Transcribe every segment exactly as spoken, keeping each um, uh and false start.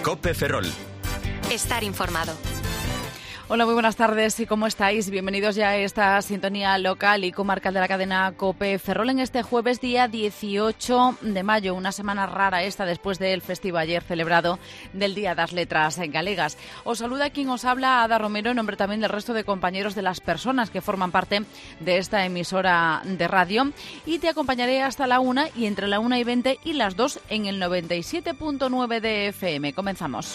COPE Ferrol. Estar informado. Hola, muy buenas tardes. ¿Y cómo estáis? Bienvenidos ya a esta sintonía local y comarcal de la cadena COPE Ferrol en este jueves día dieciocho de mayo, una semana rara esta después del festivo ayer celebrado del Día das Letras en Galegas. Os saluda quien os habla, Ada Romero, en nombre también del resto de compañeros de las personas que forman parte de esta emisora de radio, y te acompañaré hasta la una y entre la una y veinte y las dos en el noventa y siete punto nueve de F M. Comenzamos.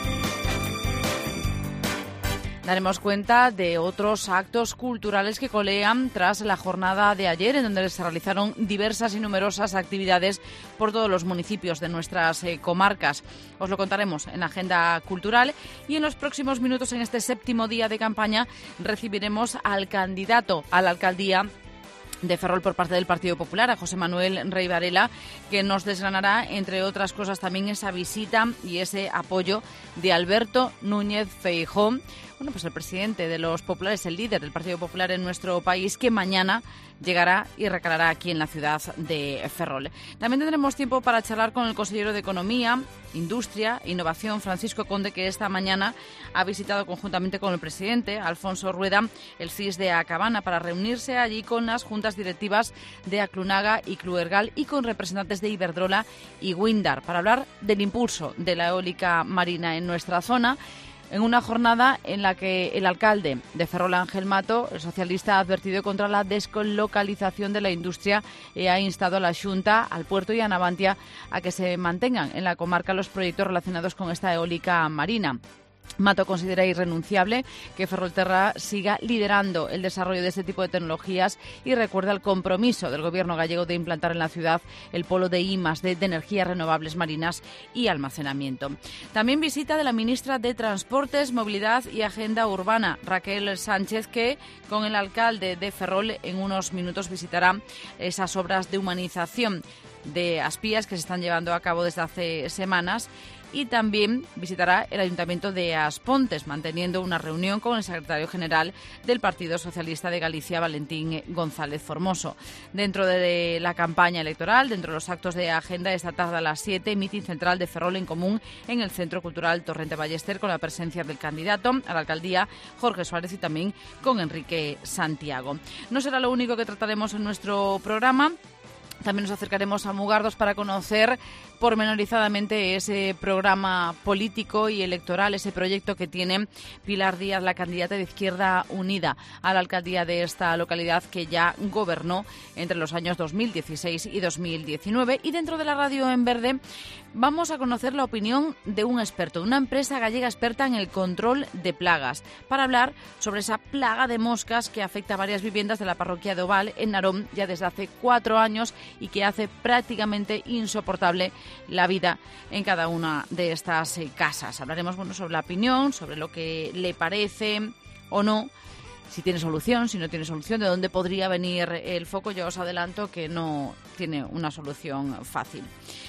Daremos cuenta de otros actos culturales que colean tras la jornada de ayer, en donde se realizaron diversas y numerosas actividades por todos los municipios de nuestras eh, comarcas. Os lo contaremos en la agenda cultural, y en los próximos minutos, en este séptimo día de campaña, recibiremos al candidato a la alcaldía de Ferrol por parte del Partido Popular, a José Manuel Rey Varela, que nos desgranará, entre otras cosas, también esa visita y ese apoyo de Alberto Núñez Feijóo, bueno, pues el presidente de los populares, el líder del Partido Popular en nuestro país, que mañana llegará y recalará aquí en la ciudad de Ferrol. También tendremos tiempo para charlar con el consejero de Economía, Industria e Innovación, Francisco Conde, que esta mañana ha visitado conjuntamente con el presidente, Alfonso Rueda, el C I S de Acabana, para reunirse allí con las juntas directivas de Aclunaga y Cluergal y con representantes de Iberdrola y Windar, para hablar del impulso de la eólica marina en nuestra zona, en una jornada en la que el alcalde de Ferrol, Ángel Mato, el socialista, ha advertido contra la deslocalización de la industria y ha instado a la Xunta, al Puerto y a Navantia a que se mantengan en la comarca los proyectos relacionados con esta eólica marina. Mato considera irrenunciable que Ferrolterra siga liderando el desarrollo de este tipo de tecnologías y recuerda el compromiso del Gobierno gallego de implantar en la ciudad el polo de I más D de energías renovables marinas y almacenamiento. También visita de la ministra de Transportes, Movilidad y Agenda Urbana, Raquel Sánchez, que con el alcalde de Ferrol en unos minutos visitará esas obras de humanización de Aspías que se están llevando a cabo desde hace semanas, y también visitará el Ayuntamiento de Aspontes, manteniendo una reunión con el secretario general del Partido Socialista de Galicia, Valentín González Formoso. Dentro de la campaña electoral, dentro de los actos de agenda, esta tarde a las siete, mitin central de Ferrol en Común en el Centro Cultural Torrente Ballester, con la presencia del candidato a la alcaldía, Jorge Suárez, y también con Enrique Santiago. No será lo único que trataremos en nuestro programa. También nos acercaremos a Mugardos para conocer pormenorizadamente ese programa político y electoral, ese proyecto que tiene Pilar Díaz, la candidata de Izquierda Unida a la alcaldía de esta localidad, que ya gobernó entre los años dos mil dieciséis y dos mil diecinueve. Y dentro de la radio en verde vamos a conocer la opinión de un experto, de una empresa gallega experta en el control de plagas, para hablar sobre esa plaga de moscas que afecta a varias viviendas de la parroquia de Oval, en Narón, ya desde hace cuatro años, y que hace prácticamente insoportable la vida en cada una de estas eh, casas. Hablaremos bueno, sobre la opinión, sobre lo que le parece o no, si tiene solución, si no tiene solución, de dónde podría venir el foco. Yo os adelanto que no tiene una solución fácil.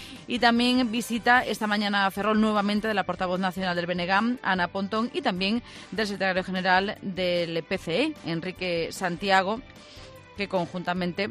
Y también visita esta mañana a Ferrol nuevamente de la portavoz nacional del B N G A M, Ana Pontón, y también del secretario general del P C E, Enrique Santiago, que conjuntamente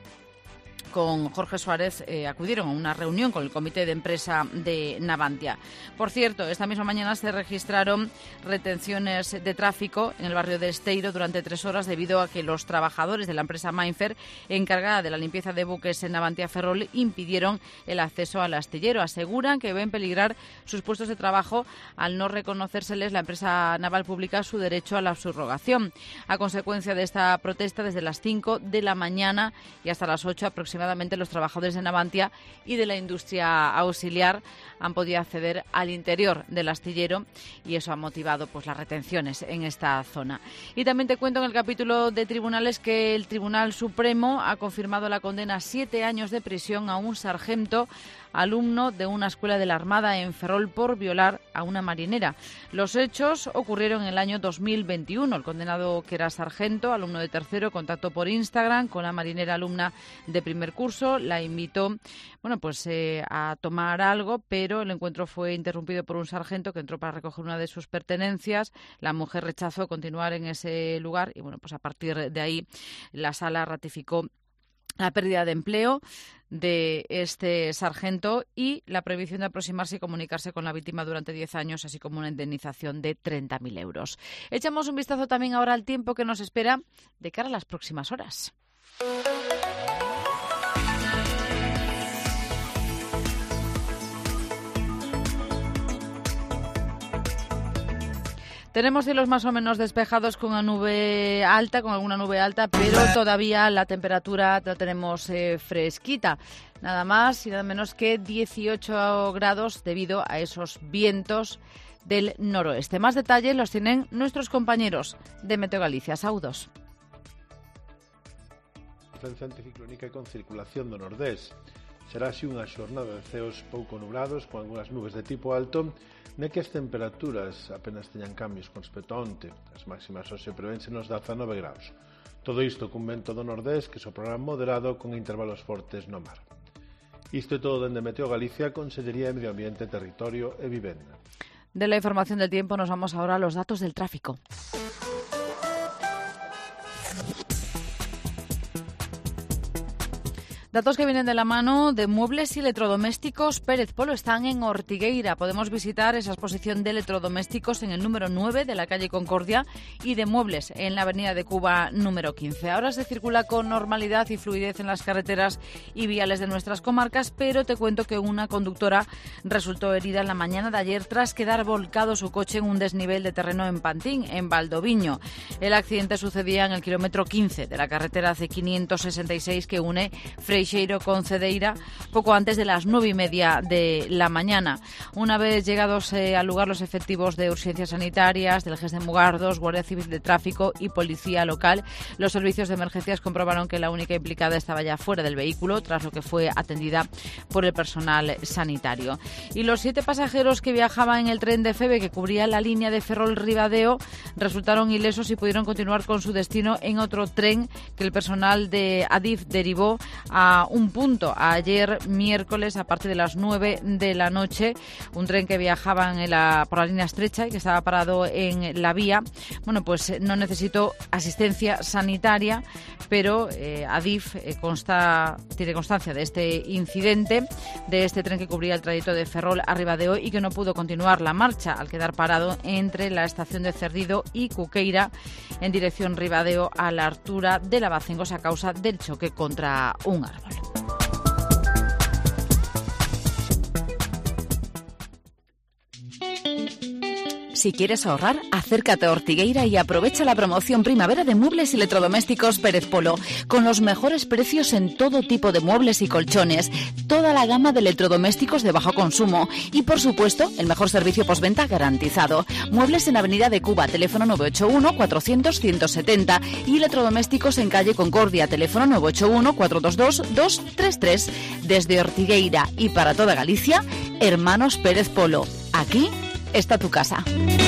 con Jorge Suárez eh, acudieron a una reunión con el comité de empresa de Navantia. Por cierto, esta misma mañana se registraron retenciones de tráfico en el barrio de Esteiro durante tres horas debido a que los trabajadores de la empresa Mainfer, encargada de la limpieza de buques en Navantia Ferrol, impidieron el acceso al astillero. Aseguran que ven peligrar sus puestos de trabajo al no reconocérseles la empresa naval pública su derecho a la subrogación. A consecuencia de esta protesta, desde las cinco de la mañana y hasta las ocho aproximadamente, los trabajadores de Navantia y de la industria auxiliar han podido acceder al interior del astillero, y eso ha motivado pues las retenciones en esta zona. Y también te cuento en el capítulo de tribunales que el Tribunal Supremo ha confirmado la condena a siete años de prisión a un sargento alumno de una escuela de la Armada en Ferrol por violar a una marinera. Los hechos ocurrieron en el año dos mil veintiuno. El condenado, que era sargento, alumno de tercero, contactó por Instagram con la marinera alumna de primer curso, la invitó bueno, pues, eh, a tomar algo, pero el encuentro fue interrumpido por un sargento que entró para recoger una de sus pertenencias. La mujer rechazó continuar en ese lugar y bueno, pues a partir de ahí la sala ratificó la pérdida de empleo de este sargento y la prohibición de aproximarse y comunicarse con la víctima durante diez años, así como una indemnización de treinta mil euros. Echamos un vistazo también ahora al tiempo que nos espera de cara a las próximas horas. Tenemos cielos más o menos despejados con una nube alta, con alguna nube alta, pero todavía la temperatura la tenemos eh, fresquita. Nada más y nada menos que dieciocho grados debido a esos vientos del noroeste. Más detalles los tienen nuestros compañeros de Meteo Galicia. Saúdos. Influencia anticiclónica con circulación do nordés. Será así unha xornada de ceos pouco nublados con algunhas nubes de tipo alto, na que as temperaturas apenas teñan cambios con respecto a onte. As máximas hoxe prevense nos dezanove graus. Todo isto cun vento do nordés que soprará moderado con intervalos fortes no mar. Isto é todo dende Meteo Galicia, Consellería de Medio Ambiente, Territorio e Vivenda. De la información del tiempo nos vamos ahora a los datos del tráfico. Datos que vienen de la mano de Muebles y Electrodomésticos Pérez Polo. Están en Ortigueira. Podemos visitar esa exposición de electrodomésticos en el número nueve de la calle Concordia y de muebles en la avenida de Cuba número quince. Ahora se circula con normalidad y fluidez en las carreteras y viales de nuestras comarcas, pero te cuento que una conductora resultó herida en la mañana de ayer tras quedar volcado su coche en un desnivel de terreno en Pantín, en Valdoviño. El accidente sucedía en el kilómetro quince de la carretera C quinientos sesenta y seis que une Freixeiro con Cedeira, poco antes de las nueve y media de la mañana. Una vez llegados eh, al lugar los efectivos de urgencias sanitarias, del G E S de Mugardos, Guardia Civil de Tráfico y Policía Local, los servicios de emergencias comprobaron que la única implicada estaba ya fuera del vehículo, tras lo que fue atendida por el personal sanitario. Y los siete pasajeros que viajaban en el tren de Feve que cubría la línea de Ferrol-Ribadeo resultaron ilesos y pudieron continuar con su destino en otro tren que el personal de Adif derivó a un punto ayer miércoles a partir de las nueve de la noche, un tren que viajaba en la, por la línea estrecha y que estaba parado en la vía. Bueno, pues no necesitó asistencia sanitaria, pero eh, Adif eh, consta, tiene constancia de este incidente, de este tren que cubría el trayecto de Ferrol a Ribadeo y que no pudo continuar la marcha al quedar parado entre la estación de Cerdido y Cuqueira en dirección Ribadeo a la altura de Lavacengos a causa del choque contra un árbol. Si quieres ahorrar, acércate a Ortigueira y aprovecha la promoción primavera de Muebles y Electrodomésticos Pérez Polo, con los mejores precios en todo tipo de muebles y colchones, toda la gama de electrodomésticos de bajo consumo y, por supuesto, el mejor servicio postventa garantizado. Muebles en Avenida de Cuba, teléfono nueve ocho uno, cuatrocientos, ciento setenta y electrodomésticos en calle Concordia, teléfono nueve ocho uno, cuatrocientos veintidós, doscientos treinta y tres. Desde Ortigueira y para toda Galicia, Hermanos Pérez Polo. Aquí está tu casa.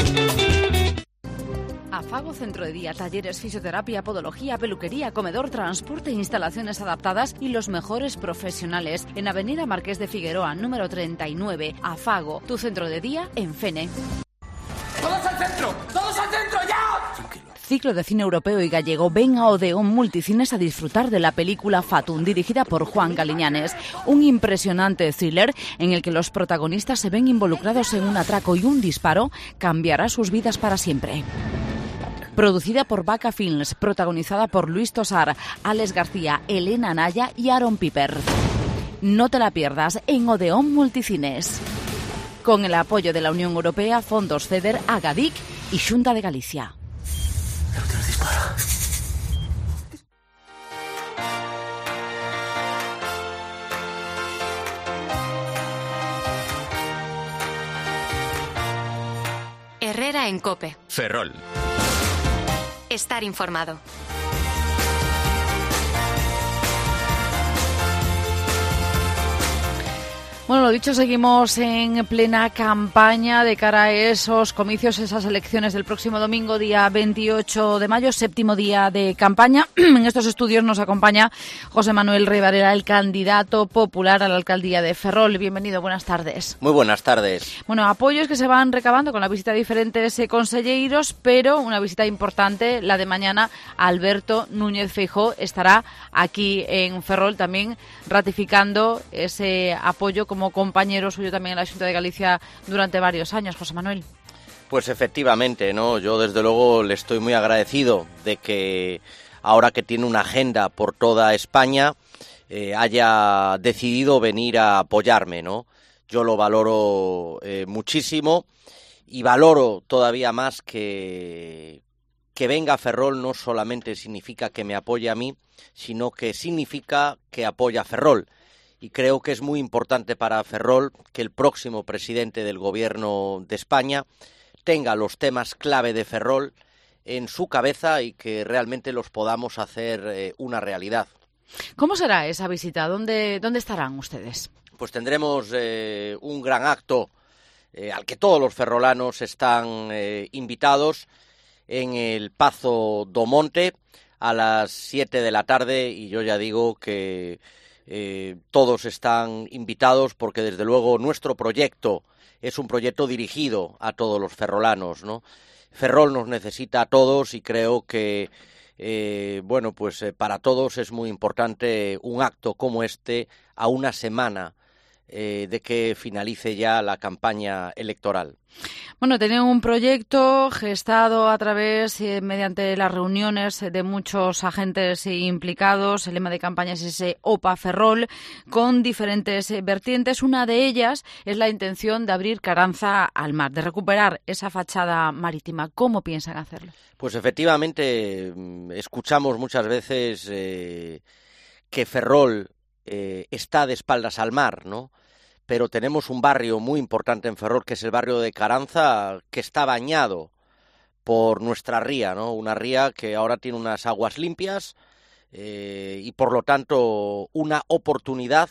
Afago Centro de Día, talleres, fisioterapia, podología, peluquería, comedor, transporte, instalaciones adaptadas y los mejores profesionales. En Avenida Marqués de Figueroa, número treinta y nueve. Afago, tu centro de día en Fene. ¡Todos al centro! ¡Todos al centro, ya! Tranquilo. Ciclo de cine europeo y gallego. Ven a Odeón Multicines a disfrutar de la película Fatum, dirigida por Juan Galiñanes. Un impresionante thriller en el que los protagonistas se ven involucrados en un atraco y un disparo cambiará sus vidas para siempre. Producida por Vaca Films, protagonizada por Luis Tosar, Alex García, Elena Naya y Aaron Piper. No te la pierdas en Odeón Multicines. Con el apoyo de la Unión Europea, Fondos FEDER, Agadic y Xunta de Galicia. Herrera en COPE. Ferrol. Estar informado. Bueno, lo dicho, seguimos en plena campaña de cara a esos comicios, esas elecciones del próximo domingo, día veintiocho de mayo, séptimo día de campaña. En estos estudios nos acompaña José Manuel Rey Varela, el candidato popular a la alcaldía de Ferrol. Bienvenido, buenas tardes. Muy buenas tardes. Bueno, apoyos que se van recabando con la visita de diferentes eh, conselleiros, pero una visita importante, la de mañana. Alberto Núñez Feijóo estará aquí en Ferrol también ratificando ese apoyo como como compañero suyo también en la Xunta de Galicia durante varios años, José Manuel. Pues efectivamente, ¿no? Yo desde luego le estoy muy agradecido de que ahora que tiene una agenda por toda España eh, haya decidido venir a apoyarme, ¿no? Yo lo valoro eh, muchísimo y valoro todavía más que, que venga a Ferrol no solamente significa que me apoye a mí, sino que significa que apoya a Ferrol. Y creo que es muy importante para Ferrol que el próximo presidente del Gobierno de España tenga los temas clave de Ferrol en su cabeza y que realmente los podamos hacer eh, una realidad. ¿Cómo será esa visita? ¿Dónde, dónde estarán ustedes? Pues tendremos eh, un gran acto eh, al que todos los ferrolanos están eh, invitados en el Pazo do Monte a las siete de la tarde y yo ya digo que Eh, todos están invitados porque desde luego nuestro proyecto es un proyecto dirigido a todos los ferrolanos, ¿no? Ferrol nos necesita a todos y creo que eh, bueno, pues eh, para todos es muy importante un acto como este a una semana eh, de que finalice ya la campaña electoral. Bueno, tienen un proyecto gestado a través, eh, mediante las reuniones de muchos agentes implicados. El lema de campaña es ese OPA Ferrol, con diferentes eh, vertientes. Una de ellas es la intención de abrir Caranza al mar, de recuperar esa fachada marítima. ¿Cómo piensan hacerlo? Pues efectivamente, escuchamos muchas veces eh, que Ferrol eh, está de espaldas al mar, ¿no? Pero tenemos un barrio muy importante en Ferrol, que es el barrio de Caranza, que está bañado por nuestra ría, ¿no? Una ría que ahora tiene unas aguas limpias eh, y, por lo tanto, una oportunidad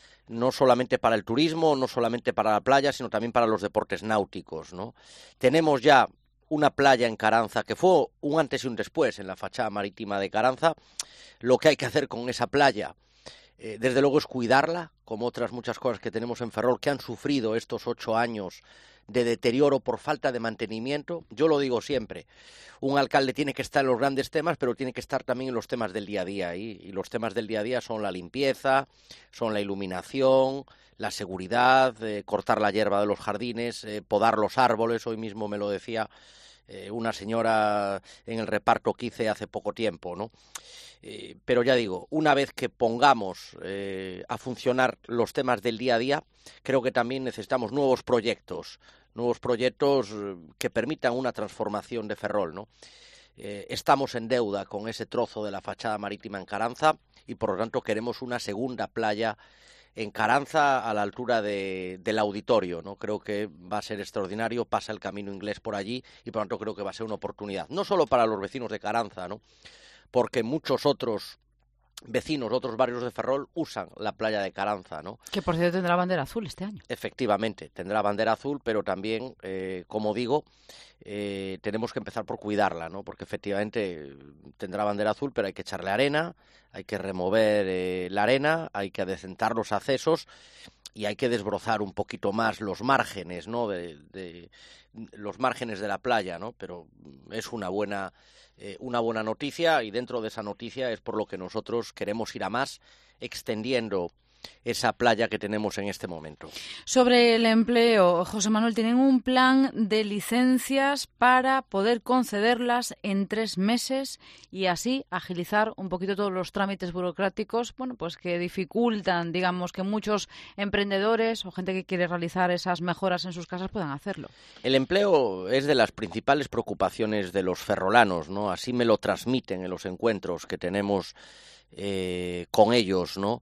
no solamente para el turismo, no solamente para la playa, sino también para los deportes náuticos, ¿no? Tenemos ya una playa en Caranza que fue un antes y un después en la fachada marítima de Caranza. Lo que hay que hacer con esa playa, Eh, desde luego, es cuidarla, como otras muchas cosas que tenemos en Ferrol, que han sufrido estos ocho años de deterioro por falta de mantenimiento. Yo lo digo siempre, un alcalde tiene que estar en los grandes temas, pero tiene que estar también en los temas del día a día, y, y los temas del día a día son la limpieza, son la iluminación, la seguridad, eh, cortar la hierba de los jardines, eh, podar los árboles. Hoy mismo me lo decía eh, una señora en el reparto que hice hace poco tiempo, ¿no? Eh, pero ya digo, una vez que pongamos eh, a funcionar los temas del día a día, creo que también necesitamos nuevos proyectos, nuevos proyectos que permitan una transformación de Ferrol, ¿no? Eh, estamos en deuda con ese trozo de la fachada marítima en Caranza y, por lo tanto, queremos una segunda playa en Caranza a la altura de, del auditorio, ¿no? Creo que va a ser extraordinario, pasa el Camino Inglés por allí y, por lo tanto, creo que va a ser una oportunidad, no solo para los vecinos de Caranza, ¿no? Porque muchos otros vecinos, otros barrios de Ferrol usan la playa de Caranza, ¿no? Que, por cierto, tendrá bandera azul este año. Efectivamente, tendrá bandera azul, pero también, eh, como digo, eh, tenemos que empezar por cuidarla, ¿no? Porque efectivamente tendrá bandera azul, pero hay que echarle arena, hay que remover eh, la arena, hay que adecentar los accesos y hay que desbrozar un poquito más los márgenes, ¿no? De, de los márgenes de la playa, ¿no? Pero es una buena eh, una buena noticia y dentro de esa noticia es por lo que nosotros queremos ir a más, extendiendo esa playa que tenemos en este momento. Sobre el empleo, José Manuel, tienen un plan de licencias para poder concederlas en tres meses y así agilizar un poquito todos los trámites burocráticos, bueno, pues que dificultan, digamos, que muchos emprendedores o gente que quiere realizar esas mejoras en sus casas puedan hacerlo. El empleo es de las principales preocupaciones de los ferrolanos, ¿no? Así me lo transmiten en los encuentros que tenemos eh, con ellos, ¿no?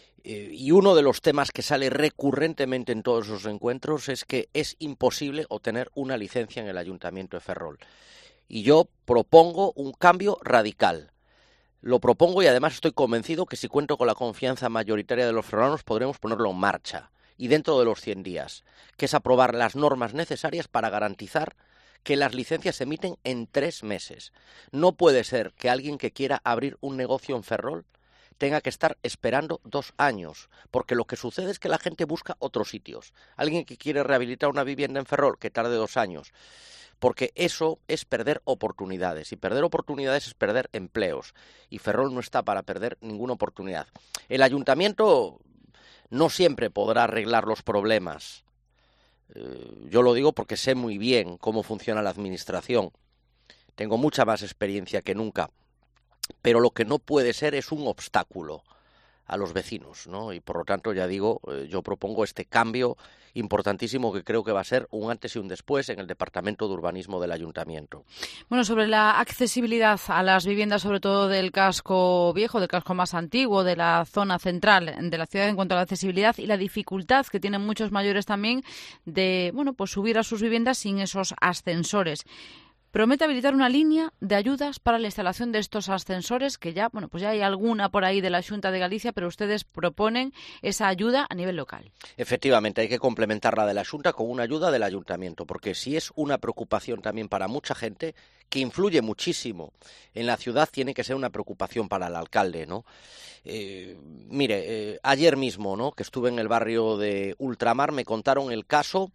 Y uno de los temas que sale recurrentemente en todos esos encuentros es que es imposible obtener una licencia en el Ayuntamiento de Ferrol. Y yo propongo un cambio radical. Lo propongo y además estoy convencido que si cuento con la confianza mayoritaria de los ferrolanos podremos ponerlo en marcha. y dentro de los cien días, que es aprobar las normas necesarias para garantizar que las licencias se emiten en tres meses. No puede ser que alguien que quiera abrir un negocio en Ferrol tenga que estar esperando dos años, porque lo que sucede es que la gente busca otros sitios. Alguien que quiere rehabilitar una vivienda en Ferrol, que tarde dos años, porque eso es perder oportunidades, y perder oportunidades es perder empleos, y Ferrol no está para perder ninguna oportunidad. El ayuntamiento no siempre podrá arreglar los problemas. Eh, yo lo digo porque sé muy bien cómo funciona la administración. Tengo mucha más experiencia que nunca. Pero lo que no puede ser es un obstáculo a los vecinos, ¿no? Y por lo tanto, ya digo, eh, yo propongo este cambio importantísimo que creo que va a ser un antes y un después en el Departamento de Urbanismo del Ayuntamiento. Bueno, sobre la accesibilidad a las viviendas, sobre todo del casco viejo, del casco más antiguo, de la zona central de la ciudad en cuanto a la accesibilidad y la dificultad que tienen muchos mayores también de, bueno, pues subir a sus viviendas sin esos ascensores. Promete habilitar una línea de ayudas para la instalación de estos ascensores, que ya, bueno, pues ya hay alguna por ahí de la Xunta de Galicia, pero ustedes proponen esa ayuda a nivel local. Efectivamente, hay que complementar la de la Xunta con una ayuda del Ayuntamiento, porque si es una preocupación también para mucha gente, que influye muchísimo en la ciudad, tiene que ser una preocupación para el alcalde, ¿no? Eh, mire, eh, ayer mismo, ¿no?, que estuve en el barrio de Ultramar, me contaron el caso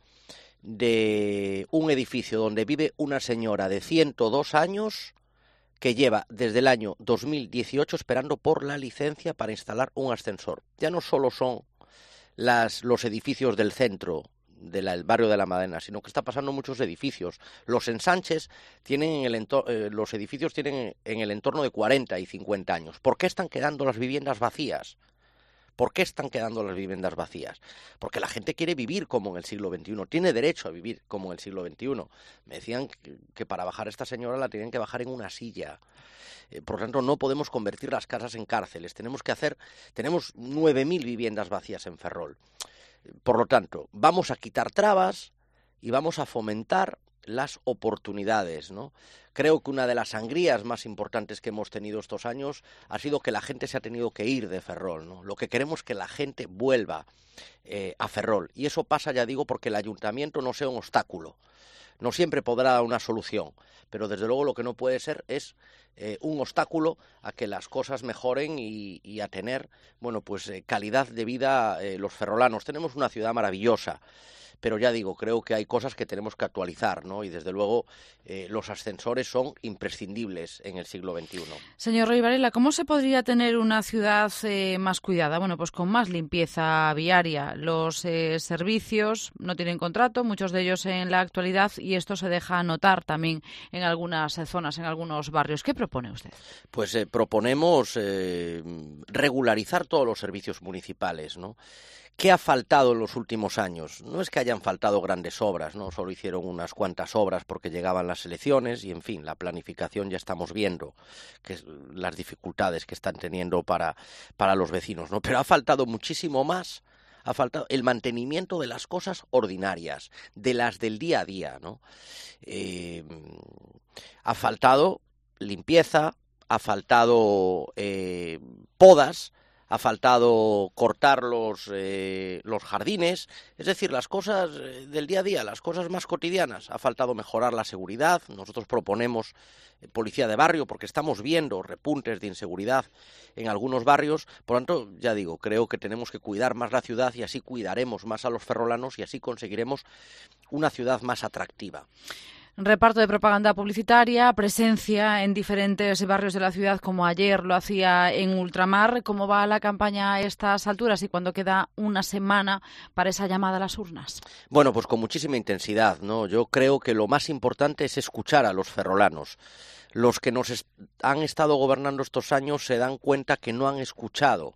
de un edificio donde vive una señora de ciento dos años que lleva desde el año dos mil dieciocho esperando por la licencia para instalar un ascensor. Ya no solo son las, los edificios del centro del barrio de la Madena, sino que está pasando en muchos edificios. Los ensanches tienen en el entor- eh, los edificios tienen en el entorno de cuarenta y cincuenta años. ¿Por qué están quedando las viviendas vacías? ¿Por qué están quedando las viviendas vacías? Porque la gente quiere vivir como en el siglo veintiuno, tiene derecho a vivir como en el siglo veintiuno. Me decían que, que para bajar a esta señora la tenían que bajar en una silla. Eh, por lo tanto, no podemos convertir las casas en cárceles. Tenemos que hacer, tenemos nueve mil viviendas vacías en Ferrol. Por lo tanto, vamos a quitar trabas y vamos a fomentar las oportunidades, ¿no? Creo que una de las sangrías más importantes que hemos tenido estos años ha sido que la gente se ha tenido que ir de Ferrol, ¿no? Lo que queremos es que la gente vuelva eh, a Ferrol, y eso pasa, ya digo, porque el ayuntamiento no sea un obstáculo. No siempre podrá dar una solución, pero desde luego lo que no puede ser es eh, un obstáculo a que las cosas mejoren y, y a tener, bueno, pues eh, calidad de vida eh, los ferrolanos. Tenemos una ciudad maravillosa, pero ya digo, creo que hay cosas que tenemos que actualizar, ¿no? Y desde luego eh, los ascensores son imprescindibles en el siglo veintiuno. Señor Roy Varela, ¿cómo se podría tener una ciudad eh, más cuidada? Bueno, pues con más limpieza viaria. Los eh, servicios no tienen contrato, muchos de ellos en la actualidad, y esto se deja notar también en algunas zonas, en algunos barrios. ¿Qué propone usted? Pues eh, proponemos eh, regularizar todos los servicios municipales, ¿no? ¿Qué ha faltado en los últimos años? No es que hayan faltado grandes obras, ¿no? Solo hicieron unas cuantas obras porque llegaban las elecciones y, en fin, la planificación ya estamos viendo que es las dificultades que están teniendo para, para los vecinos, ¿no? Pero ha faltado muchísimo más. Ha faltado el mantenimiento de las cosas ordinarias, de las del día a día, ¿no? Eh, ha faltado limpieza, ha faltado eh, podas, ha faltado cortar los, eh, los jardines, es decir, las cosas eh, del día a día, las cosas más cotidianas. Ha faltado mejorar la seguridad. Nosotros proponemos eh, policía de barrio porque estamos viendo repuntes de inseguridad en algunos barrios. Por lo tanto, ya digo, creo que tenemos que cuidar más la ciudad y así cuidaremos más a los ferrolanos y así conseguiremos una ciudad más atractiva. Reparto de propaganda publicitaria, presencia en diferentes barrios de la ciudad, como ayer lo hacía en Ultramar. ¿Cómo va la campaña a estas alturas y cuando queda una semana para esa llamada a las urnas? Bueno, pues con muchísima intensidad, ¿no? Yo creo que lo más importante es escuchar a los ferrolanos. Los que nos est- han estado gobernando estos años se dan cuenta que no han escuchado.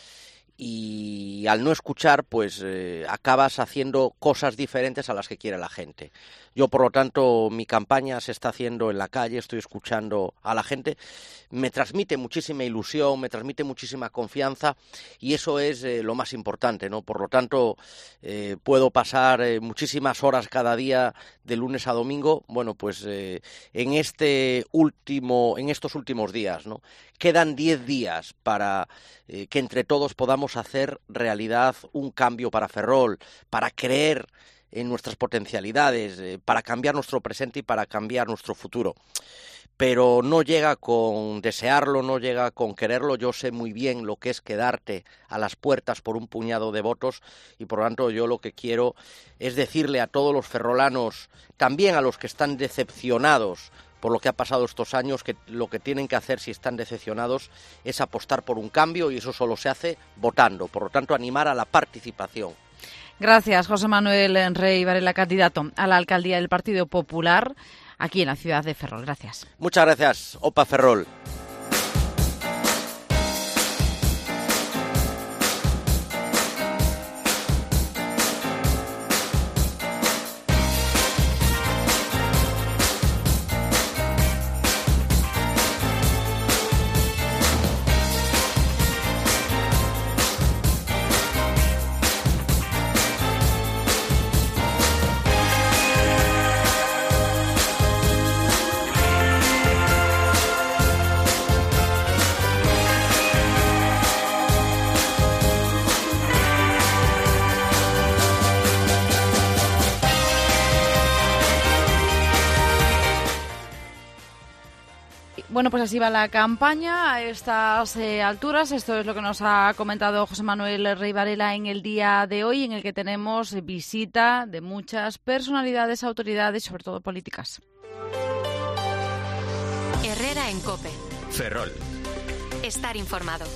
Y al no escuchar, pues eh, acabas haciendo cosas diferentes a las que quiere la gente. Yo, por lo tanto, mi campaña se está haciendo en la calle, estoy escuchando a la gente. Me transmite muchísima ilusión, me transmite muchísima confianza y eso es eh, lo más importante, ¿no? Por lo tanto, eh, puedo pasar eh, muchísimas horas cada día de lunes a domingo. Bueno, pues eh, en este último, en estos últimos días, ¿no? Quedan diez días para eh, que entre todos podamos podamos hacer realidad un cambio para Ferrol, para creer en nuestras potencialidades, eh, para cambiar nuestro presente y para cambiar nuestro futuro. Pero no llega con desearlo, no llega con quererlo. Yo sé muy bien lo que es quedarte a las puertas por un puñado de votos y, por lo tanto, yo lo que quiero es decirle a todos los ferrolanos, también a los que están decepcionados por lo que ha pasado estos años, que lo que tienen que hacer si están decepcionados es apostar por un cambio, y eso solo se hace votando. Por lo tanto, animar a la participación. Gracias, José Manuel Rey Varela, candidato a la alcaldía del Partido Popular aquí en la ciudad de Ferrol. Gracias. Muchas gracias, Opa Ferrol. Bueno, pues así va la campaña a estas eh, alturas. Esto es lo que nos ha comentado José Manuel Rey Varela en el día de hoy, en el que tenemos visita de muchas personalidades, autoridades, sobre todo políticas. Herrera en COPE. Ferrol. Estar informado.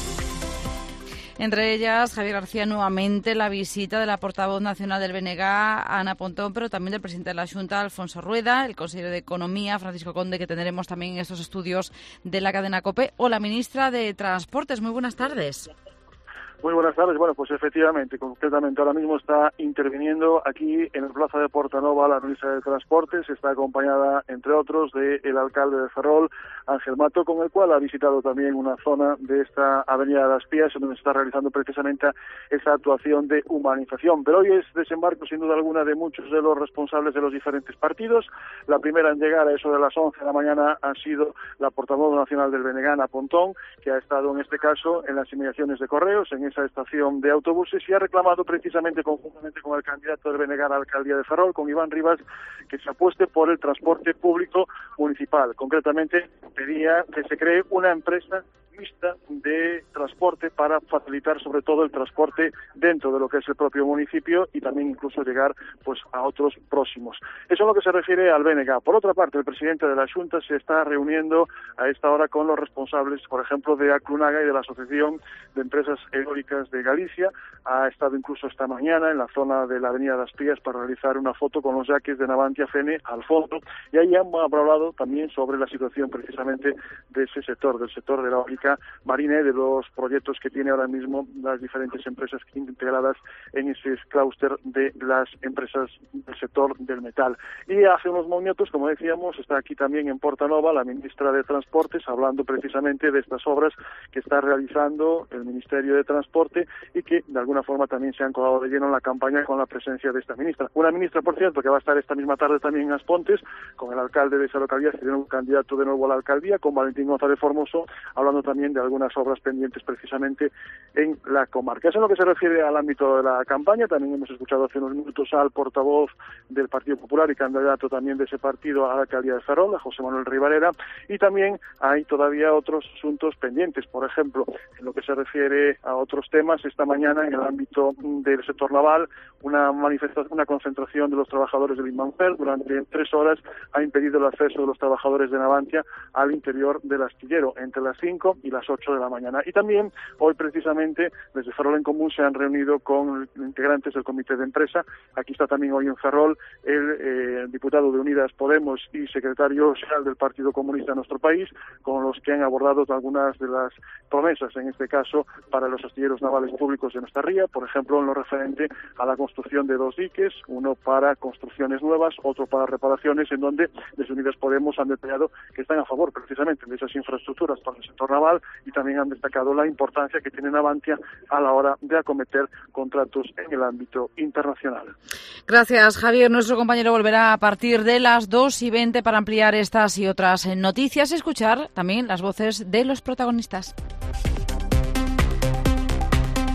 Entre ellas, Javier García, nuevamente la visita de la portavoz nacional del B N G, Ana Pontón, pero también del presidente de la Xunta, Alfonso Rueda, el consejero de Economía, Francisco Conde, que tendremos también en estos estudios de la cadena COPE, o la ministra de Transportes. Muy buenas tardes. Muy buenas tardes. Bueno, pues efectivamente, concretamente ahora mismo está interviniendo aquí en la plaza de Portanova la ministra de Transportes. Está acompañada, entre otros, del alcalde de Ferrol, Ángel Mato, con el cual ha visitado también una zona de esta avenida de las Pías, donde se está realizando precisamente esa actuación de humanización. Pero hoy es desembarco, sin duda alguna, de muchos de los responsables de los diferentes partidos. La primera en llegar a eso de las once de la mañana ha sido la portavoz nacional del B N G, Ana Pontón, que ha estado en este caso en las inmediaciones de Correos, en esa estación de autobuses, y ha reclamado precisamente conjuntamente con el candidato del B N G a la alcaldía de Ferrol, con Iván Rivas, que se apueste por el transporte público municipal. Concretamente, pedía que se cree una empresa mixta de transporte para facilitar sobre todo el transporte dentro de lo que es el propio municipio y también incluso llegar pues a otros próximos. Eso es lo que se refiere al B N G. Por otra parte, el presidente de la Xunta se está reuniendo a esta hora con los responsables, por ejemplo, de Aclunaga y de la Asociación de Empresas Eólicas de Galicia. Ha estado incluso esta mañana en la zona de la avenida das Pías para realizar una foto con los yaques de Navantia Fene al fondo, y ahí han hablado también sobre la situación precisamente de ese sector, del sector de la eólica marina, y de los proyectos que tiene ahora mismo las diferentes empresas integradas en ese clúster de las empresas del sector del metal. Y hace unos minutos, como decíamos, está aquí también en Portanova la ministra de Transportes, hablando precisamente de estas obras que está realizando el Ministerio de Transporte y que de alguna forma también se han colado de lleno en la campaña con la presencia de esta ministra. Una ministra, por cierto, que va a estar esta misma tarde también en Aspontes con el alcalde de esa localidad, que tiene un candidato de nuevo a la alcaldía, con Valentín González Formoso, hablando también de algunas obras pendientes precisamente en la comarca. Eso es lo que se refiere al ámbito de la campaña. También hemos escuchado hace unos minutos al portavoz del Partido Popular y candidato también de ese partido a la alcaldía de Ferrol, a José Manuel Rey Varela, y también hay todavía otros asuntos pendientes. Por ejemplo, en lo que se refiere a otros temas, esta mañana en el ámbito del sector naval, una manifestación, una concentración de los trabajadores del Inmanfer durante tres horas ha impedido el acceso de los trabajadores de Navantia al interior del astillero entre las cinco y las ocho de la mañana. Y también hoy precisamente desde Ferrol en Común se han reunido con integrantes del comité de empresa. Aquí está también hoy en Ferrol el eh, diputado de Unidas Podemos y secretario general del Partido Comunista de nuestro país, con los que han abordado algunas de las promesas, en este caso, para los astilleros navales públicos de nuestra ría, por ejemplo, en lo referente a la construcción de dos diques, uno para construcciones nuevas, otro para reparaciones, en donde desde Unidas Podemos han detallado que están a favor precisamente de esas infraestructuras para el sector naval, y también han destacado la importancia que tiene Navantia a la hora de acometer contratos en el ámbito internacional. Gracias, Javier. Nuestro compañero volverá a partir de las dos y veinte para ampliar estas y otras noticias y escuchar también las voces de los protagonistas.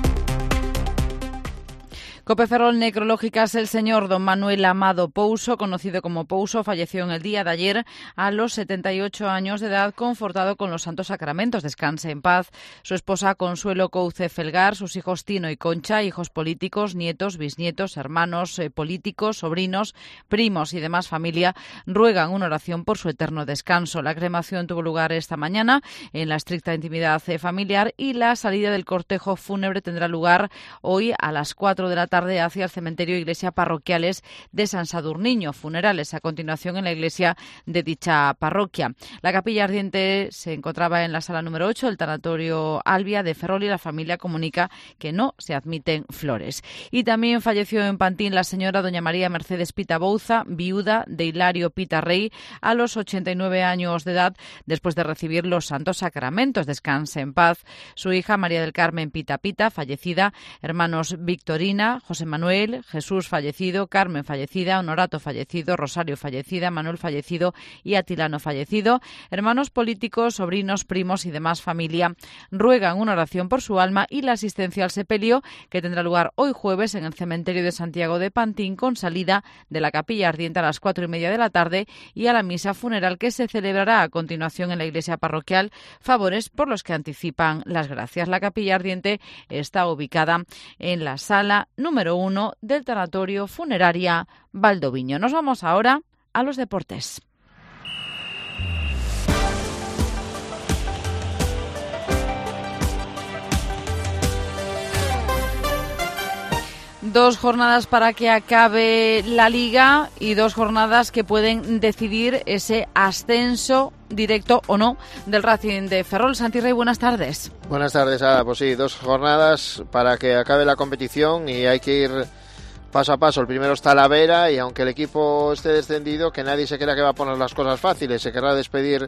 Cope Ferrol Necrológicas, el señor don Manuel Amado Pouso, conocido como Pouso, falleció en el día de ayer a los setenta y ocho años de edad, confortado con los santos sacramentos. Descanse en paz. Su esposa Consuelo Couce Felgar, sus hijos Tino y Concha, hijos políticos, nietos, bisnietos, hermanos eh, políticos, sobrinos, primos y demás familia, ruegan una oración por su eterno descanso. La cremación tuvo lugar esta mañana en la estricta intimidad eh, familiar y la salida del cortejo fúnebre tendrá lugar hoy a las cuatro de la tarde hacia el cementerio Iglesia Parroquiales de San Sadurniño. Funerales a continuación en la iglesia de dicha parroquia. La capilla ardiente se encontraba en la sala número ocho del tanatorio Albia de Ferrol y la familia comunica que no se admiten flores. Y también falleció en Pantín la señora doña María Mercedes Pita Bouza, viuda de Hilario Pita Rey, a los ochenta y nueve años de edad, después de recibir los santos sacramentos. Descanse en paz. Su hija María del Carmen Pita Pita, fallecida, hermanos Victorina, José Manuel, Jesús fallecido, Carmen fallecida, Honorato fallecido, Rosario fallecida, Manuel fallecido y Atilano fallecido. Hermanos políticos, sobrinos, primos y demás familia ruegan una oración por su alma y la asistencia al sepelio, que tendrá lugar hoy jueves en el cementerio de Santiago de Pantín, con salida de la capilla ardiente a las cuatro y media de la tarde y a la misa funeral que se celebrará a continuación en la iglesia parroquial. Favores por los que anticipan las gracias. La capilla ardiente está ubicada en la sala número uno del tanatorio funeraria Valdoviño. Nos vamos ahora a los deportes. Dos jornadas para que acabe la Liga y dos jornadas que pueden decidir ese ascenso directo o no del Racing de Ferrol. Santi Rey, buenas tardes. Buenas tardes, Ada. Pues sí, dos jornadas para que acabe la competición y hay que ir paso a paso. El primero es Talavera y aunque el equipo esté descendido, que nadie se crea que va a poner las cosas fáciles. Se querrá despedir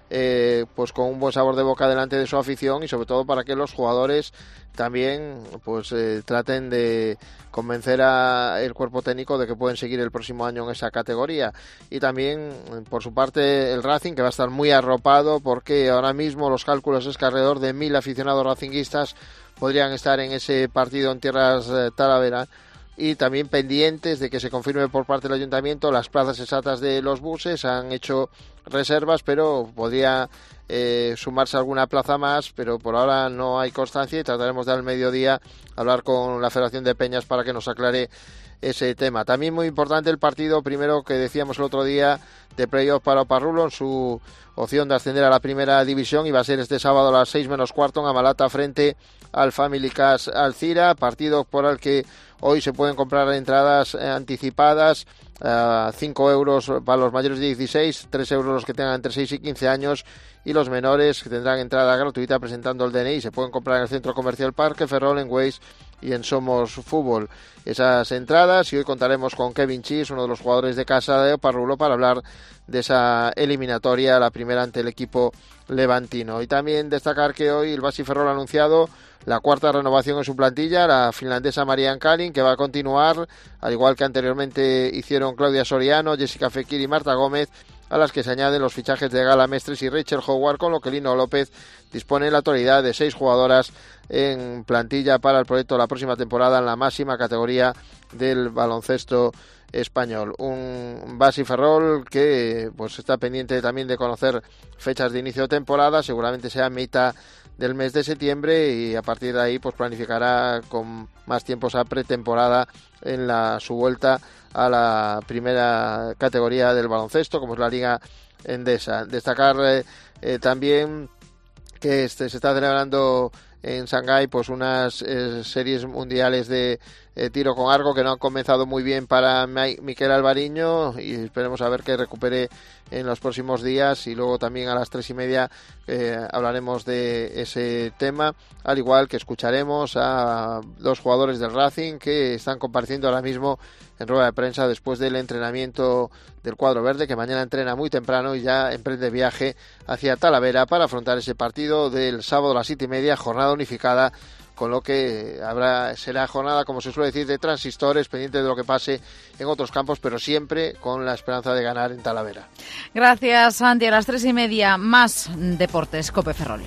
eh, pues con un buen sabor de boca delante de su afición y sobre todo para que los jugadores también pues eh, traten de convencer al cuerpo técnico de que pueden seguir el próximo año en esa categoría. Y también por su parte el Racing, que va a estar muy arropado porque ahora mismo los cálculos es que alrededor de mil aficionados racinguistas podrían estar en ese partido en tierras eh, Talavera. Y también pendientes de que se confirme por parte del ayuntamiento las plazas exactas de los buses. Han hecho reservas, pero podría eh, sumarse alguna plaza más, pero por ahora no hay constancia y trataremos de al mediodía hablar con la Federación de Peñas para que nos aclare ese tema. También muy importante el partido primero que decíamos el otro día de playoff para Oparrulo en su opción de ascender a la primera división, y va a ser este sábado a las seis menos cuarto en Amalata frente al Family Cas Alcira, partido por el que hoy se pueden comprar entradas anticipadas, uh, cinco euros para los mayores de dieciséis, tres euros los que tengan entre seis y quince años, y los menores que tendrán entrada gratuita presentando el D N I. Se pueden comprar en el Centro Comercial Parque Ferrol, en Waze y en Somos Fútbol esas entradas, y hoy contaremos con Kevin Chis, uno de los jugadores de casa de Oparrulo, para hablar de esa eliminatoria, la primera ante el equipo levantino. Y también destacar que hoy el Basi Ferrol ha anunciado la cuarta renovación en su plantilla, la finlandesa Marianne Kalin, que va a continuar, al igual que anteriormente hicieron Claudia Soriano, Jessica Fekir y Marta Gómez, a las que se añaden los fichajes de Gala Mestres y Rachel Howard, con lo que Lino López dispone en la actualidad de seis jugadoras en plantilla para el proyecto de la próxima temporada en la máxima categoría del baloncesto español. Un Basi Ferrol que pues está pendiente también de conocer fechas de inicio de temporada, seguramente sea a mitad del mes de septiembre, y a partir de ahí pues planificará con más tiempo esa pretemporada en la su vuelta a la primera categoría del baloncesto, como es la Liga Endesa. Destacar eh, eh, también que este, se está celebrando en Shanghái pues unas eh, series mundiales de eh, tiro con arco que no han comenzado muy bien para Mi- Miquel Alvariño, y esperemos a ver que recupere en los próximos días. Y luego también a las tres y media eh, hablaremos de ese tema, al igual que escucharemos a dos jugadores del Racing que están compareciendo ahora mismo en rueda de prensa después del entrenamiento del cuadro verde, que mañana entrena muy temprano y ya emprende viaje hacia Talavera para afrontar ese partido del sábado a las siete y media, jornada unificada, con lo que habrá será jornada, como se suele decir, de transistores, pendiente de lo que pase en otros campos, pero siempre con la esperanza de ganar en Talavera. Gracias, Santi. A las tres y media, más deportes, Cope Ferrol.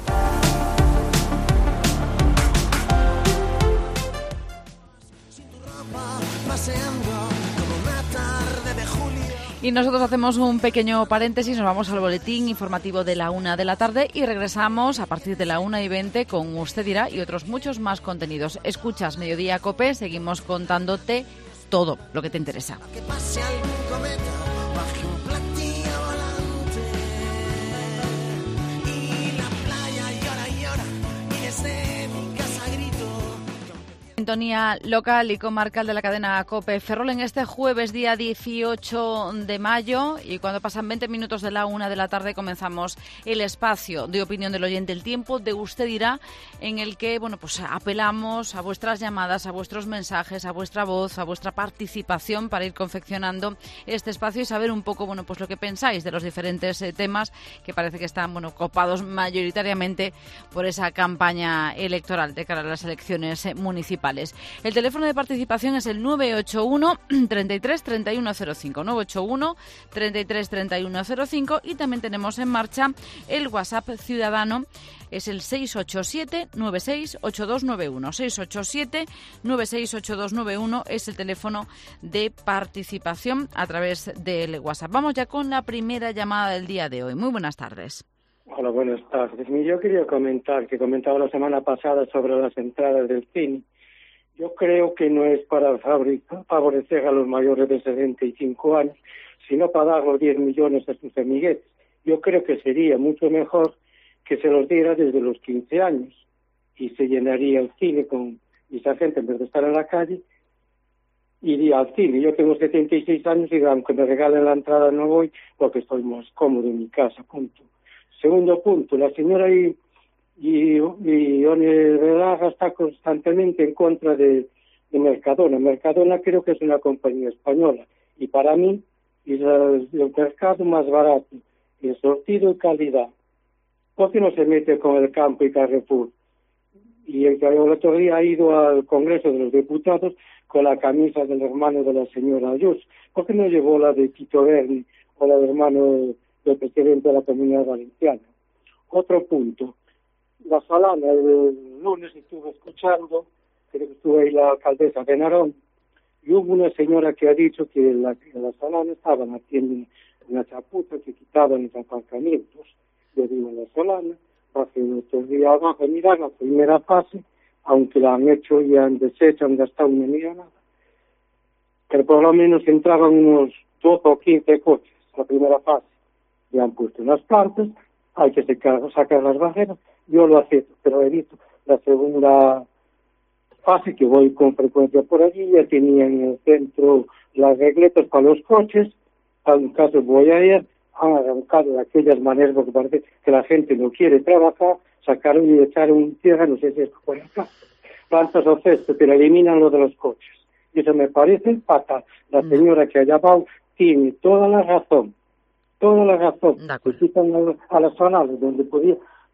Y nosotros hacemos un pequeño paréntesis, nos vamos al boletín informativo de la una de la tarde y regresamos a partir de la una y veinte con Usted Dirá y otros muchos más contenidos. Escuchas Mediodía Cope, seguimos contándote todo lo que te interesa. Sintonía local y comarcal de la cadena COPE. Ferrol en este jueves, día dieciocho de mayo, y cuando pasan veinte minutos de la una de la tarde comenzamos el espacio de opinión del oyente, el tiempo de Usted Dirá, en el que bueno pues apelamos a vuestras llamadas, a vuestros mensajes, a vuestra voz, a vuestra participación para ir confeccionando este espacio y saber un poco bueno pues lo que pensáis de los diferentes eh, temas que parece que están bueno copados mayoritariamente por esa campaña electoral de cara a las elecciones eh, municipales. El teléfono de participación es el nueve ocho uno, treinta y tres, treinta y uno cero cinco, nueve ocho uno, treinta y tres, treinta y uno cero cinco, y también tenemos en marcha el WhatsApp ciudadano, es el seis ocho siete, nueve seis ocho dos nueve uno, seis ocho siete, nueve seis ocho dos nueve uno es el teléfono de participación a través del WhatsApp. Vamos ya con la primera llamada del día de hoy. Muy buenas tardes. Hola, buenas tardes. Yo quería comentar, que comentaba la semana pasada sobre las entradas del cine. Yo creo que no es para favorecer a los mayores de setenta y cinco años, sino para dar los diez millones a sus amiguetes. Yo creo que sería mucho mejor que se los diera desde los quince años y se llenaría el cine con esa gente en vez de estar en la calle, iría al cine. Yo tengo setenta y seis años y aunque me regalen la entrada no voy porque estoy más cómodo en mi casa, punto. Segundo punto, la señora y y, y Oni Velaga está constantemente en contra de, de Mercadona. Mercadona creo que es una compañía española y para mí es el, el mercado más barato en sortido y calidad. ¿Por qué no se mete con el Campo y Carrefour? Y el, el otro día ha ido al Congreso de los Diputados con la camisa del hermano de la señora Ayuso. ¿Por qué no llevó la de Tito Berni o la del hermano del presidente de la Comunidad Valenciana? Otro punto. La Solana, el lunes estuve escuchando, creo que estuvo ahí la alcaldesa de Narón, y hubo una señora que ha dicho que en la, en la Solana estaban haciendo una chapuza que quitaban los aparcamientos. Yo digo, en la Solana, hace otros días abajo, mira, la primera fase, aunque la han hecho y han deshecho, han gastado una millonada, que por lo menos entraban unos doce o quince coches, la primera fase, y han puesto unas plantas, hay que sacar, sacar las barreras. Yo lo acepto, pero he visto la segunda fase, que voy con frecuencia por allí, ya tenían en el centro las regletas para los coches, en caso voy a ir, han arrancado de aquellas maneras, porque parece que la gente no quiere trabajar, sacaron y echaron tierra, no sé si es por acá, plantas o césped, pero eliminan lo de los coches. Y eso me parece fatal. La señora que allá va tiene toda la razón, toda la razón. Se quitan a, a las zonas donde podía...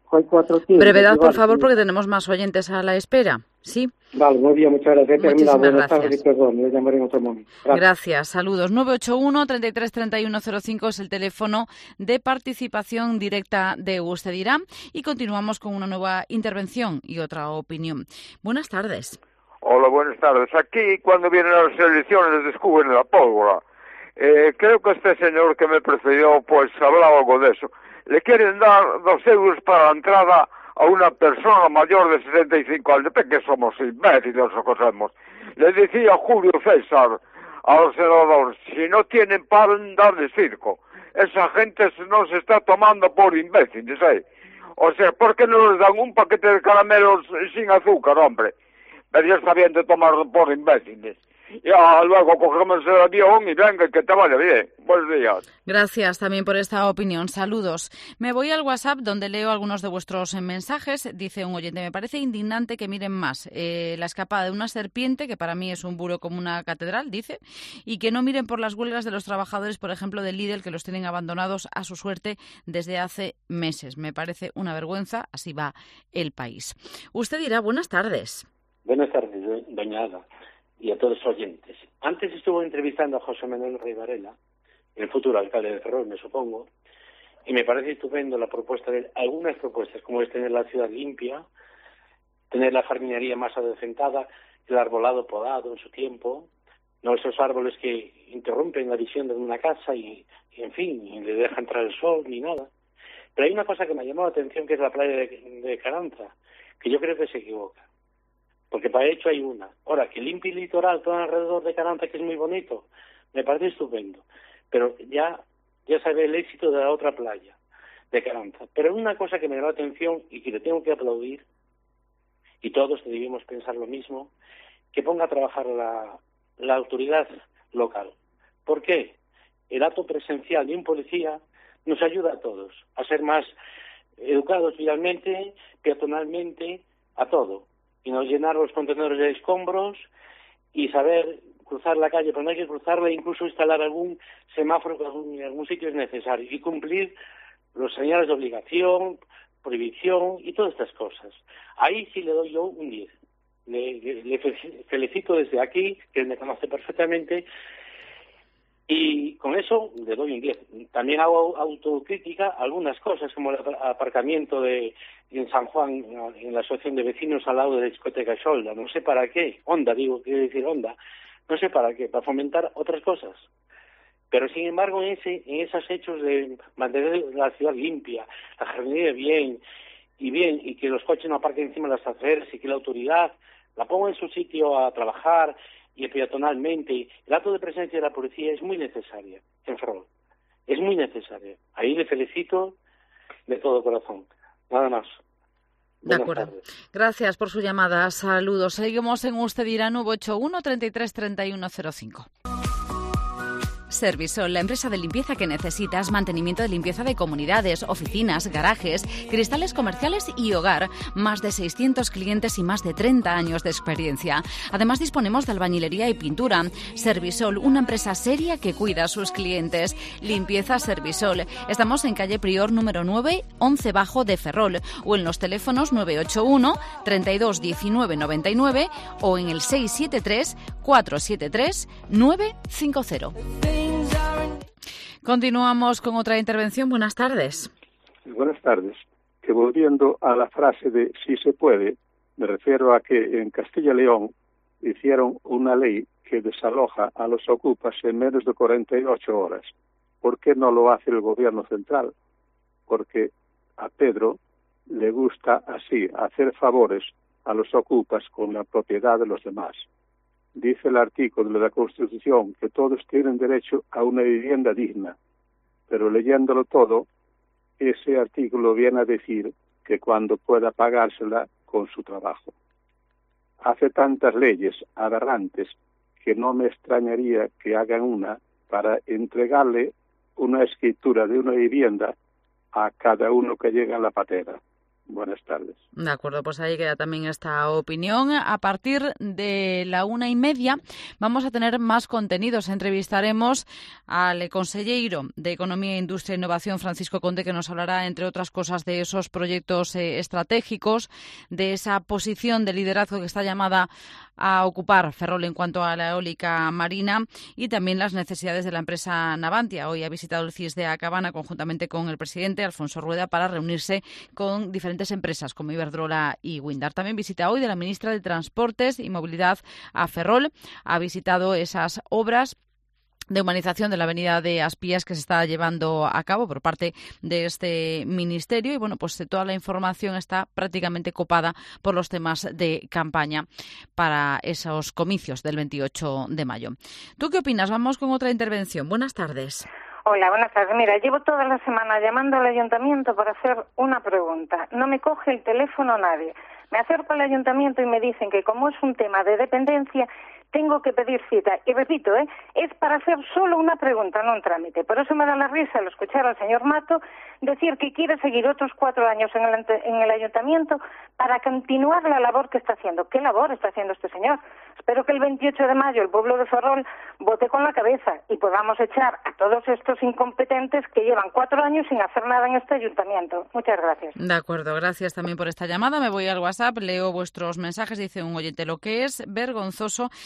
Brevedad, por favor, porque tenemos más oyentes a la espera. ¿Sí? Vale, muy bien, muchas gracias. Muchísimas Buenas gracias. tardes y perdón, le llamaré en otro momento. Gracias. Gracias, saludos. nueve ocho uno, treinta y tres, treinta y uno cero cinco es el teléfono de participación directa de Usted Dirá. Y continuamos con una nueva intervención y otra opinión. Buenas tardes. Hola, buenas tardes. Aquí, cuando vienen las elecciones, descubren la pólvora. Eh, creo que este señor que me precedió, pues, hablaba algo de eso. Le quieren dar dos euros para la entrada a una persona mayor de setenta y cinco años, que somos imbéciles o cosemos. Le decía Julio César a los senadores, si no tienen para darles circo, esa gente no se está tomando por imbéciles, ¿eh? O sea, ¿por qué no les dan un paquete de caramelos sin azúcar, hombre? Pero ya está bien de tomar por imbéciles. Ya luego cogemos el avión y venga, que te vaya bien. Buenos días. Gracias también por esta opinión. Saludos. Me voy al WhatsApp donde leo algunos de vuestros mensajes. Dice un oyente, me parece indignante que miren más eh, la escapada de una serpiente, que para mí es un bulo como una catedral, dice, y que no miren por las huelgas de los trabajadores, por ejemplo, del Lidl, que los tienen abandonados a su suerte desde hace meses. Me parece una vergüenza. Así va el país. Usted dirá, buenas tardes. Buenas tardes, doña Ada, y a todos los oyentes. Antes estuvo entrevistando a José Manuel Rey Varela, el futuro alcalde de Ferrol, me supongo, y me parece estupendo la propuesta de algunas propuestas, como es tener la ciudad limpia, tener la jardinería más adecentada, el arbolado podado en su tiempo, no esos árboles que interrumpen la visión de una casa y, y en fin, y le deja entrar el sol ni nada. Pero hay una cosa que me ha llamado la atención, que es la playa de, de Carranza, que yo creo que se equivoca, porque para hecho hay una. Ahora, que limpie el litoral todo alrededor de Carranza, que es muy bonito, me parece estupendo, pero ya, ya se ve el éxito de la otra playa de Carranza. Pero una cosa que me llama la atención y que le tengo que aplaudir, y todos debemos pensar lo mismo, que ponga a trabajar la, la autoridad local. ¿Por qué? El acto presencial de un policía nos ayuda a todos a ser más educados vialmente, peatonalmente, a todo. Y no llenar los contenedores de escombros y saber cruzar la calle, pero no hay que cruzarla, incluso instalar algún semáforo que en algún sitio es necesario y cumplir los señales de obligación, prohibición y todas estas cosas. Ahí sí le doy yo un diez. Le, le, le felicito desde aquí, que él me conoce perfectamente, y con eso le doy un diez. También hago autocrítica a algunas cosas, como el aparcamiento de en San Juan, en la asociación de vecinos al lado de la discoteca Xolda. No sé para qué, Onda, digo, quiero decir Onda, no sé para qué, para fomentar otras cosas. Pero sin embargo, en ese, en esos hechos de mantener la ciudad limpia, la jardinería bien, y bien, y que los coches no aparquen encima de las aceras, y que la autoridad la ponga en su sitio a trabajar, y peatonalmente, el acto de presencia de la policía es muy necesaria en Ferrol. Es muy necesaria. Ahí le felicito de todo corazón. Nada más. De acuerdo. Tardes. Gracias por su llamada. Saludos. Seguimos en Usted Dirá nueve ocho uno, treinta y tres, treinta y uno cero cinco. Servisol, la empresa de limpieza que necesitas, mantenimiento de limpieza de comunidades, oficinas, garajes, cristales comerciales y hogar. Más de seiscientos clientes y más de treinta años de experiencia. Además, disponemos de albañilería y pintura. Servisol, una empresa seria que cuida a sus clientes. Limpieza Servisol. Estamos en calle Prior número nueve, once bajo de Ferrol, o en los teléfonos nueve ocho uno, treinta y dos, diecinueve, noventa y nueve o en el seis siete tres, cuatro siete tres, nueve cinco cero. Continuamos con otra intervención. Buenas tardes. Buenas tardes. Que volviendo a la frase de si se puede, me refiero a que en Castilla y León hicieron una ley que desaloja a los ocupas en menos de cuarenta y ocho horas. ¿Por qué no lo hace el gobierno central? Porque a Pedro le gusta así hacer favores a los ocupas con la propiedad de los demás. Dice el artículo de la Constitución que todos tienen derecho a una vivienda digna, pero leyéndolo todo, ese artículo viene a decir que cuando pueda pagársela con su trabajo. Hace tantas leyes aberrantes que no me extrañaría que hagan una para entregarle una escritura de una vivienda a cada uno que llega a la patera. Buenas tardes. De acuerdo, pues ahí queda también esta opinión. A partir de la una y media vamos a tener más contenidos. Entrevistaremos al consejero de Economía, Industria e Innovación, Francisco Conde, que nos hablará, entre otras cosas, de esos proyectos eh, estratégicos, de esa posición de liderazgo que está llamada a ocupar Ferrol en cuanto a la eólica marina y también las necesidades de la empresa Navantia. Hoy ha visitado el C I S de Acabana conjuntamente con el presidente Alfonso Rueda para reunirse con diferentes empresas como Iberdrola y Windar. También visita hoy de la ministra de Transportes y Movilidad a Ferrol. Ha visitado esas obras de humanización de la avenida de Aspías que se está llevando a cabo por parte de este ministerio y bueno, pues toda la información está prácticamente copada por los temas de campaña para esos comicios del veintiocho de mayo. ¿Tú qué opinas? Vamos con otra intervención. Buenas tardes. Hola, buenas tardes. Mira, llevo toda la semana llamando al ayuntamiento para hacer una pregunta. No me coge el teléfono nadie. Me acerco al ayuntamiento y me dicen que como es un tema de dependencia, tengo que pedir cita. Y repito, ¿eh? es para hacer solo una pregunta, no un trámite. Por eso me da la risa al escuchar al señor Mato decir que quiere seguir otros cuatro años en el, en el ayuntamiento para continuar la labor que está haciendo. ¿Qué labor está haciendo este señor? Espero que el veintiocho de mayo el pueblo de Ferrol vote con la cabeza y podamos echar a todos estos incompetentes que llevan cuatro años sin hacer nada en este ayuntamiento. Muchas gracias. De acuerdo, gracias también por esta llamada. Me voy al WhatsApp, leo vuestros mensajes. Dice un oyente: lo que es vergonzoso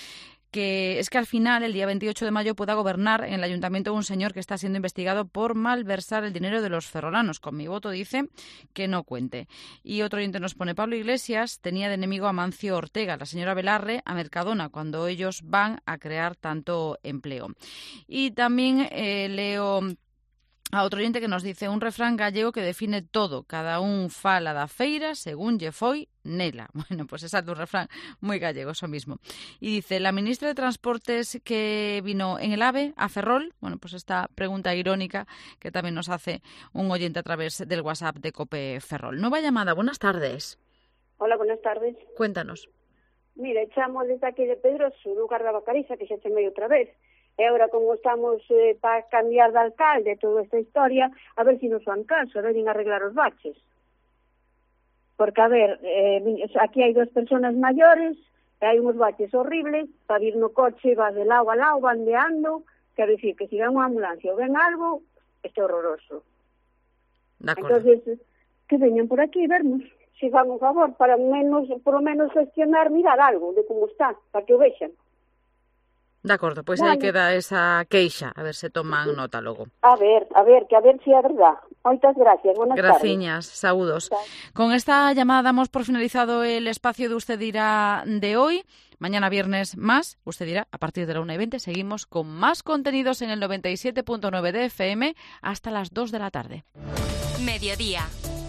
que es que al final, el día veintiocho de mayo, pueda gobernar en el ayuntamiento un señor que está siendo investigado por malversar el dinero de los ferrolanos. Con mi voto dice que no cuente. Y otro oyente nos pone: Pablo Iglesias tenía de enemigo a Mancio Ortega, la señora Velarre a Mercadona, cuando ellos van a crear tanto empleo. Y también eh, leo a otro oyente que nos dice: un refrán gallego que define todo, cada un fala da feira según lle foi nela. Bueno, pues exacto, un refrán muy gallego, eso mismo. Y dice: la ministra de Transportes que vino en el AVE a Ferrol. Bueno, pues esta pregunta irónica que también nos hace un oyente a través del WhatsApp de COPE Ferrol. Nueva llamada, buenas tardes. Hola, buenas tardes. Cuéntanos. Mira, echamos desde aquí de Pedroso, lugar da Bacariza, que xa chamei outra vez. E agora, como estamos eh, para cambiar de alcalde toda esta historia, a ver si nos fan caso, a ver sin arreglar os baches. Porque, a ver, eh, aquí hai dos personas maiores, e hai uns baches horribles, para vir no coche, vas de lado a lado, bandeando, quero dicir que si ven unha ambulancia ou ven algo, este é horroroso. De acordo. Entonces, que veñan por aquí e vernos, si fan un favor, para menos, por lo menos gestionar, mirar algo de como está, para que o vexan. De acordo, pois vale. Aí queda esa queixa, a ver se toman nota logo. A ver, a ver, que a ver si é verdad. Moitas gracias, buenas Graciñas, tardes. saúdos. Con esta llamada damos por finalizado el espacio de Usted Dirá de hoy. Mañana viernes más, Usted Dirá, a partir de la una y veinte. Seguimos con más contenidos en el noventa y siete punto nueve de F M hasta las dos de la tarde. Mediodía.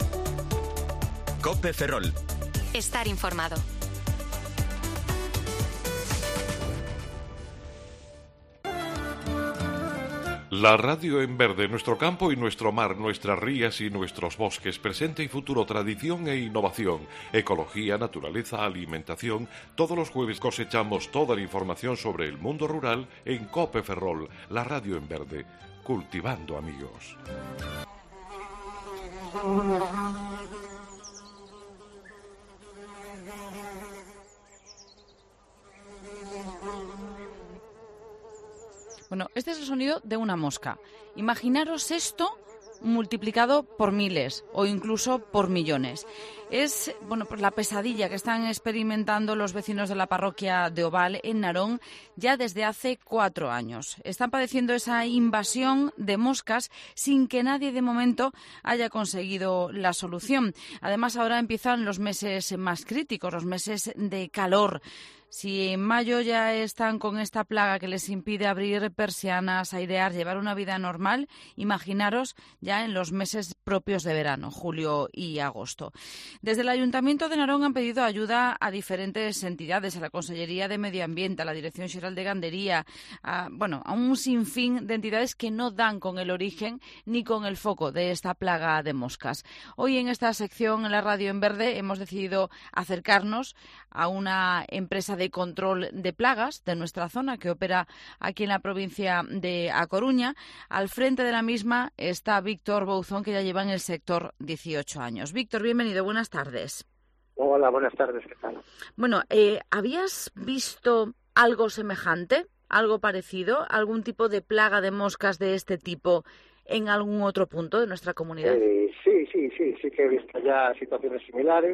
COPE Ferrol. Estar informado. La radio en verde, nuestro campo y nuestro mar, nuestras rías y nuestros bosques, presente y futuro, tradición e innovación, ecología, naturaleza, alimentación. Todos los jueves cosechamos toda la información sobre el mundo rural en COPE Ferrol, la radio en verde, cultivando amigos. Bueno, este es el sonido de una mosca. Imaginaros esto multiplicado por miles o incluso por millones. Es, bueno, pues la pesadilla que están experimentando los vecinos de la parroquia de Oval en Narón ya desde hace cuatro años. Están padeciendo esa invasión de moscas sin que nadie de momento haya conseguido la solución. Además, ahora empiezan los meses más críticos, los meses de calor. Si en mayo ya están con esta plaga que les impide abrir persianas, airear, llevar una vida normal, imaginaros ya en los meses propios de verano, julio y agosto. Desde el Ayuntamiento de Narón han pedido ayuda a diferentes entidades, a la Consellería de Medio Ambiente, a la Dirección Xeral de Gandería, a, bueno, a un sinfín de entidades que no dan con el origen ni con el foco de esta plaga de moscas. Hoy en esta sección en la Radio en Verde hemos decidido acercarnos a una empresa de control de plagas de nuestra zona que opera aquí en la provincia de A Coruña. Al frente de la misma está Víctor Bouzón, que ya lleva en el sector dieciocho años. Víctor, bienvenido, buenas tardes. Hola, buenas tardes, ¿qué tal? Bueno, eh, ¿habías visto algo semejante, algo parecido, algún tipo de plaga de moscas de este tipo en algún otro punto de nuestra comunidad? Eh, sí, sí, sí, sí que he visto ya situaciones similares.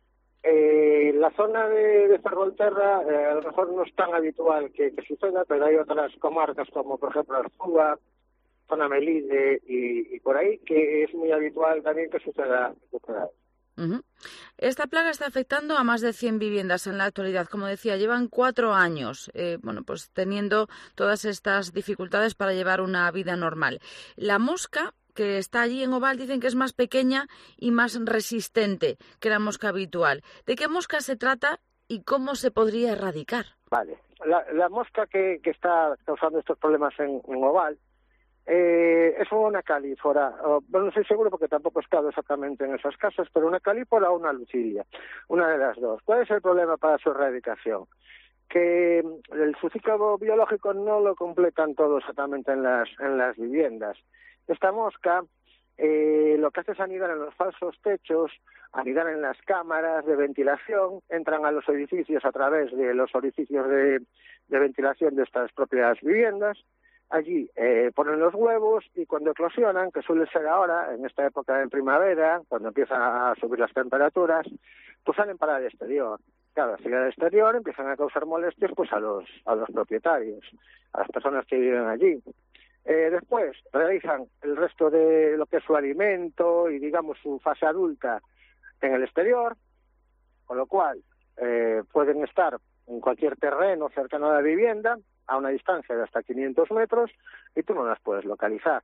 Eh, la zona de, de Ferrolterra eh, a lo mejor no es tan habitual que, que suceda, pero hay otras comarcas como por ejemplo Arzúa, zona Melide y, y por ahí, que es muy habitual también que suceda. Que suceda. Uh-huh. Esta plaga está afectando a más de cien viviendas en la actualidad. Como decía, llevan cuatro años eh, bueno, pues teniendo todas estas dificultades para llevar una vida normal. La mosca que está allí en Oval dicen que es más pequeña y más resistente que la mosca habitual. ¿De qué mosca se trata y cómo se podría erradicar? Vale, la, la mosca que, que está causando estos problemas en, en Oval eh, es una calífora. Oh, bueno, no estoy seguro porque tampoco he estado exactamente en esas casas, pero una calífora o una lucilia, una de las dos. ¿Cuál es el problema para su erradicación? Que el su ciclo biológico no lo completan todo exactamente en las, en las viviendas. Esta mosca eh, lo que hace es anidar en los falsos techos, anidar en las cámaras de ventilación, entran a los edificios a través de los orificios de, de ventilación de estas propias viviendas, allí eh, ponen los huevos y cuando eclosionan, que suele ser ahora, en esta época de primavera, cuando empiezan a subir las temperaturas, pues salen para el exterior. claro, al salir al exterior empiezan a causar molestias pues a los, a los propietarios, a las personas que viven allí. Eh, después realizan el resto de lo que es su alimento y, digamos, su fase adulta en el exterior, con lo cual eh, pueden estar en cualquier terreno cercano a la vivienda, a una distancia de hasta quinientos metros, y tú no las puedes localizar.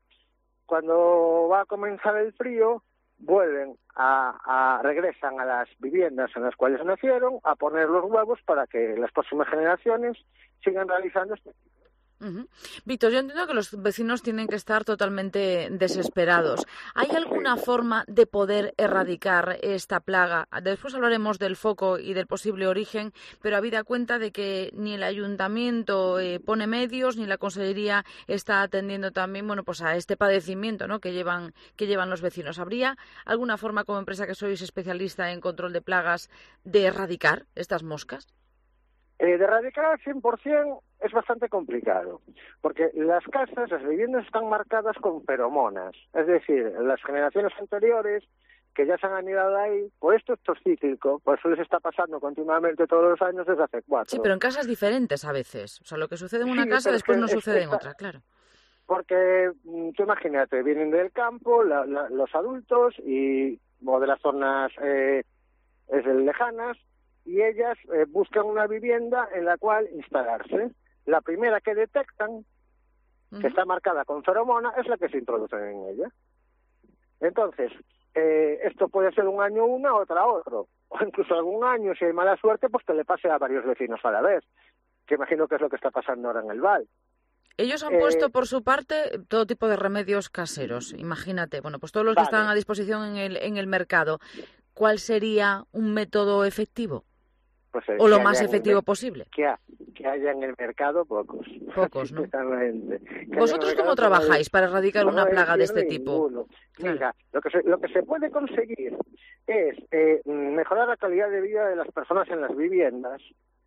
Cuando va a comenzar el frío, vuelven a, a regresan a las viviendas en las cuales nacieron a poner los huevos para que las próximas generaciones sigan realizando este tipo. Uh-huh. Víctor, yo entiendo que los vecinos tienen que estar totalmente desesperados. ¿Hay alguna forma de poder erradicar esta plaga? Después hablaremos del foco y del posible origen, pero habida cuenta de que ni el ayuntamiento eh, pone medios, ni la consellería está atendiendo también, bueno, pues a este padecimiento, ¿no?, que llevan que llevan los vecinos. ¿Habría alguna forma, como empresa que sois especialista en control de plagas, de erradicar estas moscas? Eh, de erradicar al cien por ciento es bastante complicado, porque las casas, las viviendas están marcadas con feromonas, es decir, las generaciones anteriores que ya se han anidado ahí, pues esto, esto es cíclico, por eso les está pasando continuamente todos los años desde hace cuatro. Sí, pero en casas diferentes a veces, o sea, lo que sucede en una sí, casa después no es, sucede está, en otra, claro. Porque tú imagínate, vienen del campo la, la, los adultos y o de las zonas eh, es lejanas, y ellas eh, buscan una vivienda en la cual instalarse. La primera que detectan, uh-huh, que está marcada con feromona, es la que se introducen en ella. Entonces, eh, esto puede ser un año una, otra otro. O incluso algún año, si hay mala suerte, pues que le pase a varios vecinos a la vez. Que imagino que es lo que está pasando ahora en el Val. Ellos han eh, puesto por su parte todo tipo de remedios caseros. Imagínate, bueno, pues todos los vale. que están a disposición en el, en el mercado. ¿Cuál sería un método efectivo? Pues, eh, o lo más efectivo el, posible. Que, ha, que haya en el mercado pocos. Pocos, ¿no? ¿Vosotros cómo trabajáis para erradicar no una plaga de este tipo? Claro. Mira, lo que, se, lo que se puede conseguir es eh, mejorar la calidad de vida de las personas en las viviendas,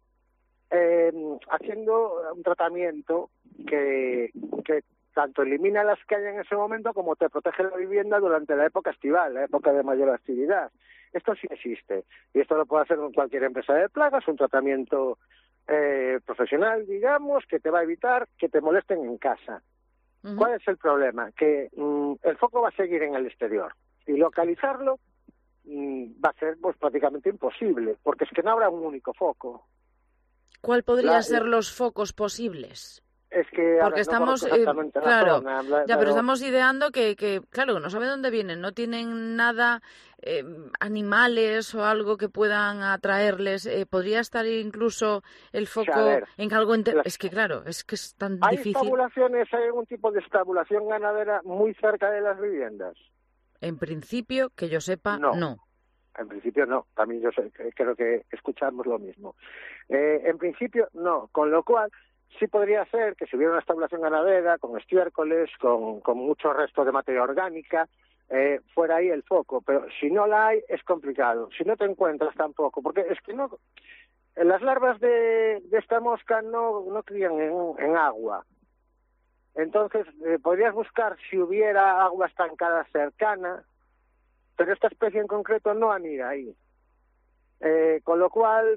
eh, haciendo un tratamiento que, que tanto elimina las que hay en ese momento como te protege la vivienda durante la época estival, la época de mayor actividad. Esto sí existe, y esto lo puede hacer cualquier empresa de plagas, un tratamiento eh, profesional, digamos, que te va a evitar que te molesten en casa. Uh-huh. ¿Cuál es el problema? Que mm, el foco va a seguir en el exterior, y localizarlo mm, va a ser pues prácticamente imposible, porque es que no habrá un único foco. ¿Cuál podrían la, ser los focos posibles? Es que porque estamos, no eh, claro, zona, ya, pero... pero estamos ideando que, que, claro, no saben dónde vienen, no tienen nada, eh, animales o algo que puedan atraerles. Eh, podría estar incluso el foco, o sea, ver, en algo enter... las... es que claro, es que es tan ¿Hay difícil. ¿Hay estabulaciones, hay algún tipo de estabulación ganadera muy cerca de las viviendas? En principio, que yo sepa, no. no. En principio no, también yo sé, creo que escuchamos lo mismo. Eh, en principio no, con lo cual sí podría ser que si hubiera una estabulación ganadera con estiércoles, con, con mucho resto de materia orgánica, eh, fuera ahí el foco, pero si no la hay es complicado, si no te encuentras tampoco, porque es que no, las larvas de, de esta mosca no, no crían en, en agua, entonces eh, podrías buscar si hubiera agua estancada cercana, pero esta especie en concreto no anida ahí, eh, con lo cual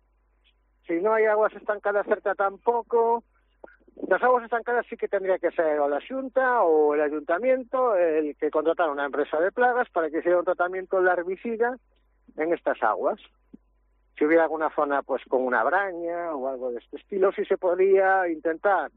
si no hay aguas estancadas cerca tampoco. Las aguas estancadas sí que tendría que ser o la Xunta o el Ayuntamiento el que contratara una empresa de plagas para que hiciera un tratamiento larvicida en estas aguas. Si hubiera alguna zona pues con una braña o algo de este estilo, sí se podría intentar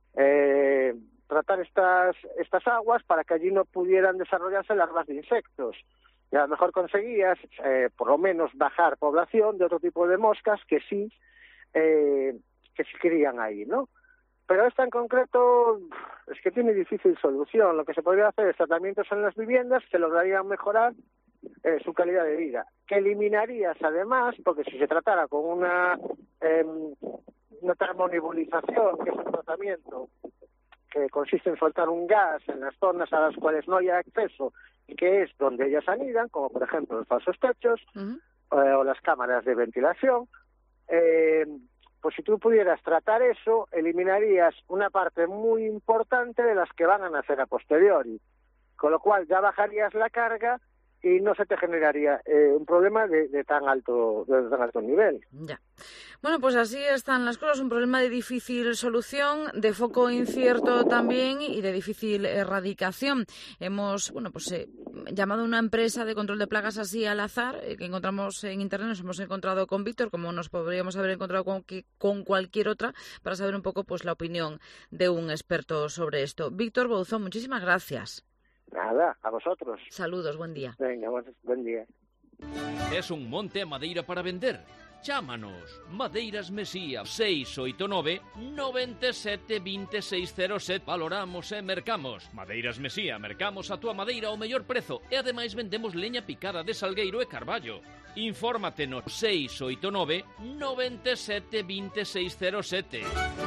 eh, tratar estas, estas aguas para que allí no pudieran desarrollarse larvas de insectos. Y a lo mejor conseguías eh, por lo menos bajar población de otro tipo de moscas que sí Eh, que se crían ahí, ¿no? Pero esta en concreto es que tiene difícil solución. Lo que se podría hacer es tratamientos en las viviendas que lograrían mejorar eh, su calidad de vida, que eliminarías además, porque si se tratara con una eh, una termonebulización, que es un tratamiento que consiste en soltar un gas en las zonas a las cuales no haya acceso y que es donde ellas anidan, como por ejemplo los falsos techos, uh-huh, eh, o las cámaras de ventilación, Eh, pues si tú pudieras tratar eso, eliminarías una parte muy importante de las que van a nacer a posteriori, con lo cual ya bajarías la carga y no se te generaría eh, un problema de, de tan alto de tan alto nivel. Ya. Bueno, pues así están las cosas, un problema de difícil solución, de foco incierto también y de difícil erradicación. Hemos, bueno, pues eh, llamado a una empresa de control de plagas así al azar, eh, que encontramos en internet, nos hemos encontrado con Víctor, como nos podríamos haber encontrado con, que, con cualquier otra, para saber un poco pues la opinión de un experto sobre esto. Víctor Bouzón, muchísimas gracias. Nada, a vosotros. Saludos, buen día. Venga, buen día. Es un monte a madeira para vender? Chámanos. Madeiras Mesía seis oito nove, nove sete, dos seis cero sete. Valoramos e mercamos. Madeiras Mesía, mercamos a túa madeira ao mellor prezo e ademais vendemos leña picada de salgueiro e carballo. Infórmate no seis oito nove, nove sete, dos seis cero sete.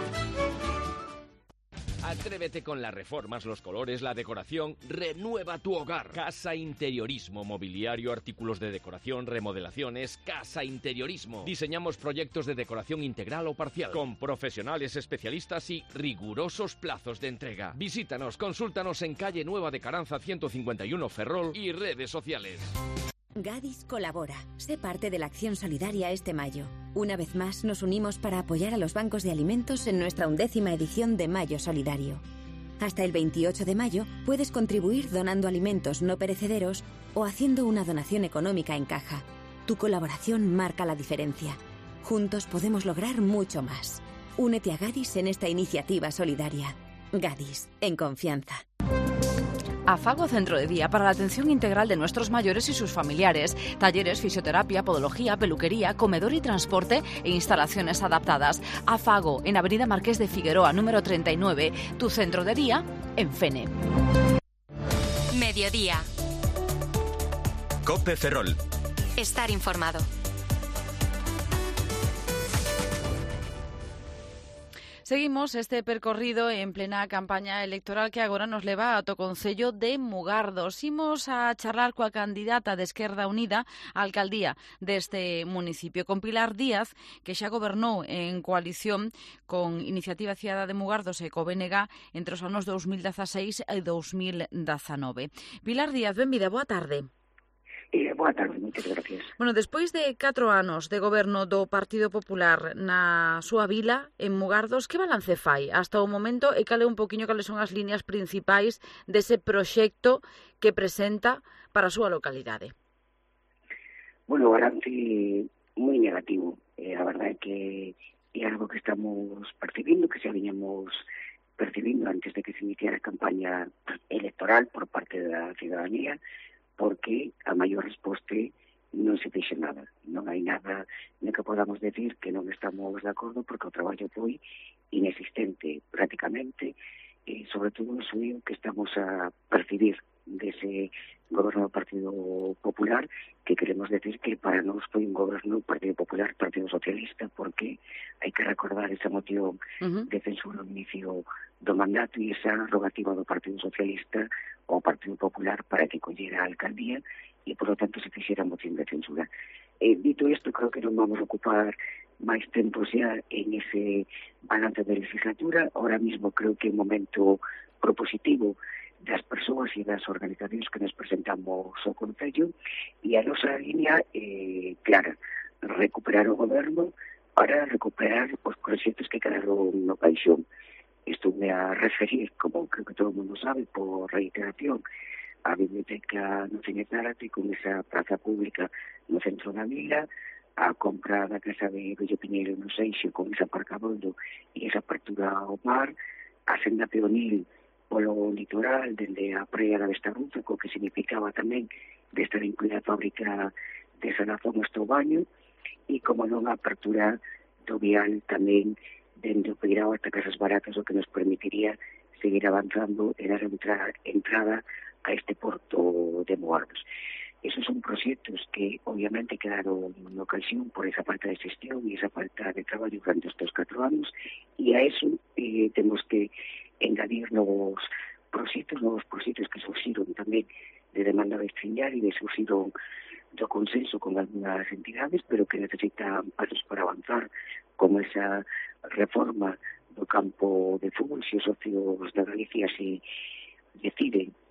Atrévete con las reformas, los colores, la decoración. Renueva tu hogar. Casa Interiorismo. Mobiliario, artículos de decoración, remodelaciones. Casa Interiorismo. Diseñamos proyectos de decoración integral o parcial con profesionales especialistas y rigurosos plazos de entrega. Visítanos, consúltanos en calle Nueva de Caranza ciento cincuenta y uno Ferrol y redes sociales. Gadis colabora. Sé parte de la acción solidaria este mayo. Una vez más nos unimos para apoyar a los bancos de alimentos en nuestra undécima edición de Mayo Solidario. Hasta el veintiocho de mayo puedes contribuir donando alimentos no perecederos o haciendo una donación económica en caja. Tu colaboración marca la diferencia. Juntos podemos lograr mucho más. Únete a Gadis en esta iniciativa solidaria. Gadis, en confianza. Afago Centro de Día para la atención integral de nuestros mayores y sus familiares. Talleres, fisioterapia, podología, peluquería, comedor y transporte e instalaciones adaptadas. Afago, en Avenida Marqués de Figueroa, número treinta y nueve. Tu centro de día en Fene. Mediodía. COPE Ferrol. Estar informado. Seguimos este percorrido en plena campaña electoral que agora nos leva a to concello de Mugardos. Imos a charlar coa candidata de Esquerda Unida á alcaldía deste municipio, con Pilar Díaz, que xa gobernou en coalición con Iniciativa Cidadá de Mugardos e co B N G entre os anos dos mil dezaseis e dos mil dezanove. Pilar Díaz, benvida, boa tarde. Eh, boa tarde, moitas gracias. Bueno, despois de catro anos de goberno do Partido Popular na súa vila, en Mugardos, que balance fai hasta o momento e cale un poquinho cales son as liñas principais dese proxecto que presenta para a súa localidade? Bueno, o balance moi negativo. Eh, a verdade é que é algo que estamos percibindo, que xa viñamos percibindo antes de que se iniciara a campaña electoral por parte da ciudadanía, porque a maior resposta non se fixe nada. Non hai nada no que podamos decir que non estamos de acordo, porque o traballo foi inexistente prácticamente, e sobre todo o suío que estamos a percibir dese goberno do Partido Popular, que queremos decir que para nós foi un goberno Partido Popular, Partido Socialista, porque hai que recordar esa moción uh-huh. de censura ao inicio do mandato e esa rogativa do Partido Socialista ao Partido Popular para que collera a alcaldía e, por lo tanto, se fixera moción de censura. Eh, dito isto, creo que non vamos a ocupar máis tempo xa en ese balance de legislatura. Ahora mismo creo que é un momento propositivo das persoas e das organizacións que nos presentamos ao Concello, e a nosa línea é eh, clara, recuperar o goberno para recuperar os proxectos que quedaron no caixón. Estuve a referir, como creo que todo o mundo sabe, por reiteración, a Biblioteca no Cine Zárate, con esa praza pública no centro da vila, a compra da Casa de Bello Piñeiro no Seixo, con ese aparcabondo e esa apertura ao mar, a senda peonil polo litoral, dende a praia da Vestarruza, co que significaba tamén de estar incluída a fábrica de Sanazón hasta o baño, e como non a apertura do vial tamén dende o Peirao hasta Casas Baratas, o que nos permitiría seguir avanzando e dar entrada, entrada a este porto de Mugardos. Esos son proxectos que obviamente quedaron no caixón por esa falta de xestión e esa falta de traballo durante estes catro anos, e a eso eh, temos que engadir novos proxectos, novos proxectos que surxiron tamén de demanda vestrinhal e de surxiron do consenso con algunas entidades, pero que necesitan pasos para avanzar, como esa reforma do campo de fútbol, se os socios da Galicia se deciden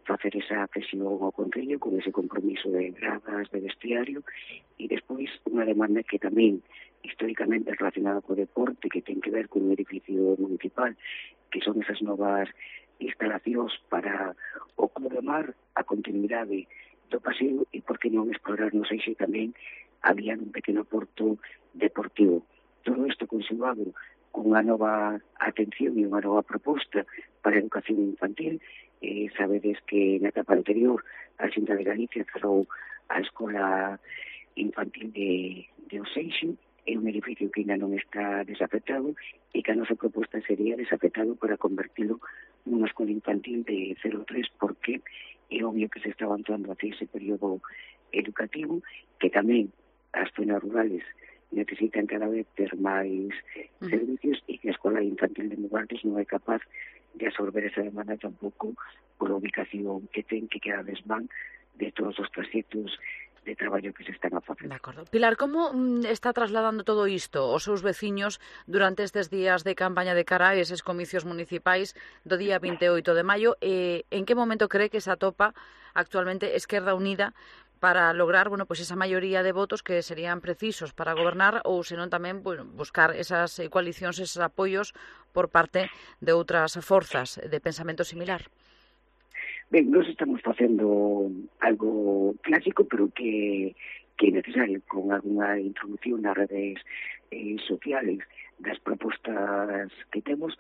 facer esa presión ao Concello con ese compromiso de gradas, de vestiario, e despois unha demanda que tamén históricamente relacionada co deporte, que ten que ver con un edificio municipal, que son esas novas instalacións para o Club de Mar, a continuidade do paseo, e por que non explorar no Seixo tamén había un pequeno porto deportivo. Todo isto conxugado con unha nova atención e unha nova proposta para a educación infantil. Eh, sabedes que na etapa anterior a Xunta de Galicia cerrou a escola infantil de, de Oseixo. É un edificio que ainda non está desafectado e que a nosa proposta sería desafectado para convertilo nunha escola infantil de cero a tres, porque é obvio que se está avanzando hacia ese período educativo, que tamén as zonas rurales necesitan cada vez ter máis uh-huh. servicios, e que a escola infantil de Mugardos non é capaz de absorber esa demanda tampouco pola ubicación que ten, que cada vez van de todos os traxectos de traballo que se están a facer. De acordo. Pilar, como está trasladando todo isto aos seus veciños durante estes días de campaña de cara a eses comicios municipais do día vinte e oito de maio? E en que momento cree que se atopa actualmente Esquerda Unida para lograr, bueno, pues esa maioría de votos que serían precisos para gobernar, ou senón tamén, bueno, buscar esas coalicións, esos apoios por parte de outras forzas de pensamento similar? Ben, nós estamos facendo algo clásico, pero que, que é necesario, con algunha introducción nas redes eh, sociales das propostas que temos.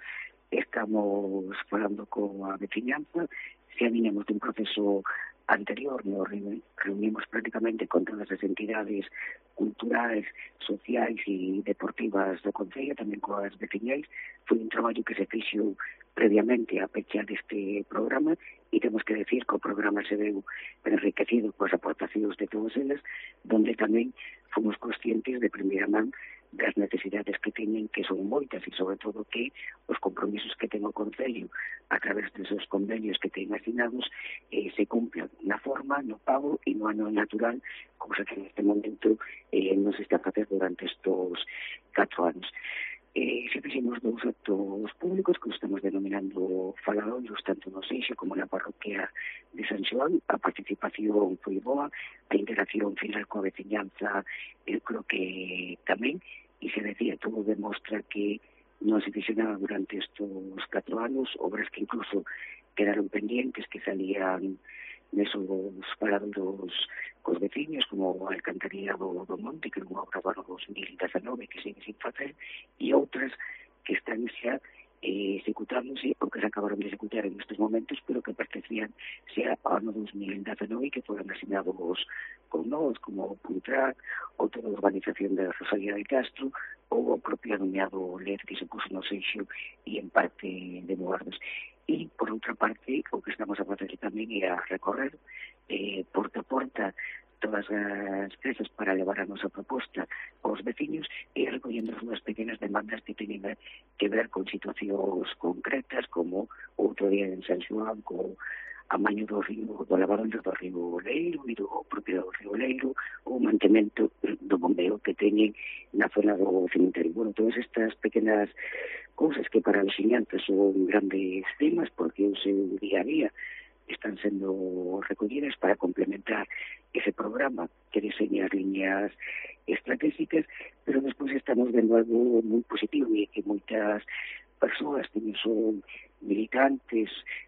Estamos falando con a veciñanza, se avinemos dun proceso anterior, nos reunimos prácticamente con todas as entidades culturais, sociais e deportivas do Concello, tamén coas veciñais. Foi un traballo que se fixo previamente a pecha deste programa, e temos que decir que o programa se veu enriquecido coas aportacións de todos eles, donde tamén fomos conscientes de primeira man das necesidades que teñen, que son moitas, e sobre todo que os compromisos que ten o Concello a través desos convenios que ten asinados eh, se cumplan na forma, no pago e no ano natural, cousa que neste momento eh, non se está a facer durante estes catro anos. Eh, se fixemos dous actos públicos que estamos denominando faladoiros, tanto no Seixo como na parroquia de San Xoán. A participación foi boa, a interacción final coa veciñanza eu creo que tamén, e se decía, todo demostra que non se fixo nada durante estes catro anos, obras que incluso quedaron pendientes, que salían nesos faladoiros cos veciños, como a Alcantarillado do Monte, que é unha obra do ano dos mil dezanove que sigue sin facer, e outras que están xa eh, executándose ou que se acabaron de executar en estes momentos, pero que pertencían xa ao ano dos mil dezanove, que foron asignados con nós, como o Puntrac, ou toda a urbanización de Rosalía de Castro, ou o propio anunciado L E D que se puso no Seixo e en parte de Mugardos. E, por outra parte, o que estamos a facer tamén é a recorrer eh, porta a porta todas as presas para levar a nosa proposta aos veciños e recollendo as súas pequenas demandas que teñen que ver con situacións concretas, como outro día en San Xoán, co amaño do río, do lavadoiro do río Leiro e do propio río Leiro, o mantemento do bombeo que teñen na zona do cemiterio. Bueno, todas estas pequenas cousas que para os veciñantes son grandes temas, porque o seu día a día están sendo recollidas para complementar ese programa que diseña as líneas estratégicas, pero despois estamos vendo algo moi positivo, e que moitas persoas que son militantes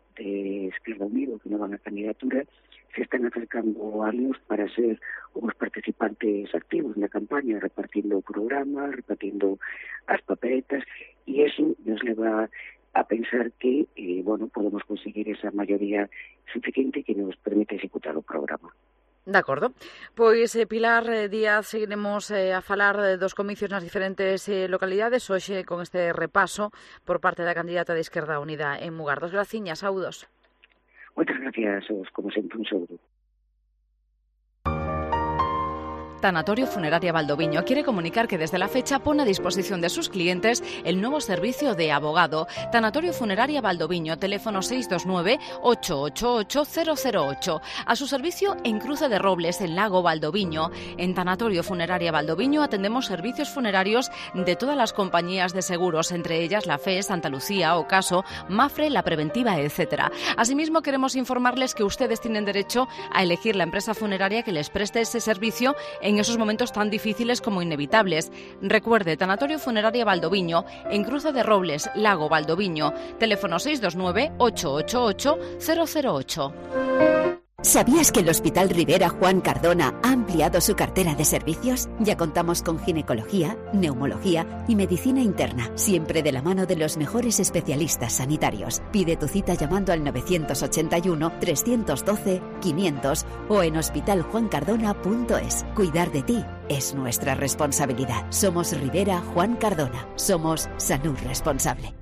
de Esquerda Unida que non van a candidatura se están acercando a nós para ser os participantes activos na campaña, repartindo o programa, repartindo as papeletas, e eso nos leva a pensar que, eh, bueno, podemos conseguir esa maioría suficiente que nos permite executar o programa. De acordo. Pois, eh, Pilar Díaz, seguiremos eh, a falar dos comicios nas diferentes eh, localidades, hoxe con este repaso por parte da candidata de Esquerda Unida en Mugardos. Graciñas, saúdos. Moitas gracias, como sempre, un saúdo. Tanatorio Funeraria Valdoviño quiere comunicar que desde la fecha pone a disposición de sus clientes el nuevo servicio de abogado. Tanatorio Funeraria Valdoviño, teléfono seis dos nueve, ocho ocho ocho, cero cero ocho. A su servicio en Cruce de Robles, en Lago Valdoviño. En Tanatorio Funeraria Valdoviño atendemos servicios funerarios de todas las compañías de seguros, entre ellas la F E, Santa Lucía, Ocaso, Mafre, La Preventiva, etcétera. Asimismo, queremos informarles que ustedes tienen derecho a elegir la empresa funeraria que les preste ese servicio en esos momentos tan difíciles como inevitables. Recuerde, Tanatorio Funeraria Valdoviño, en Cruce de Robles, Lago Valdoviño, teléfono seis dos nueve, ocho ocho ocho, cero cero ocho. ¿Sabías que el Hospital Rivera Juan Cardona ha ampliado su cartera de servicios? Ya contamos con ginecología, neumología y medicina interna, siempre de la mano de los mejores especialistas sanitarios. Pide tu cita llamando al nueve ocho uno, tres uno dos, quinientos o en hospital juan cardona punto es. Cuidar de ti es nuestra responsabilidad. Somos Rivera Juan Cardona. Somos Salud Responsable.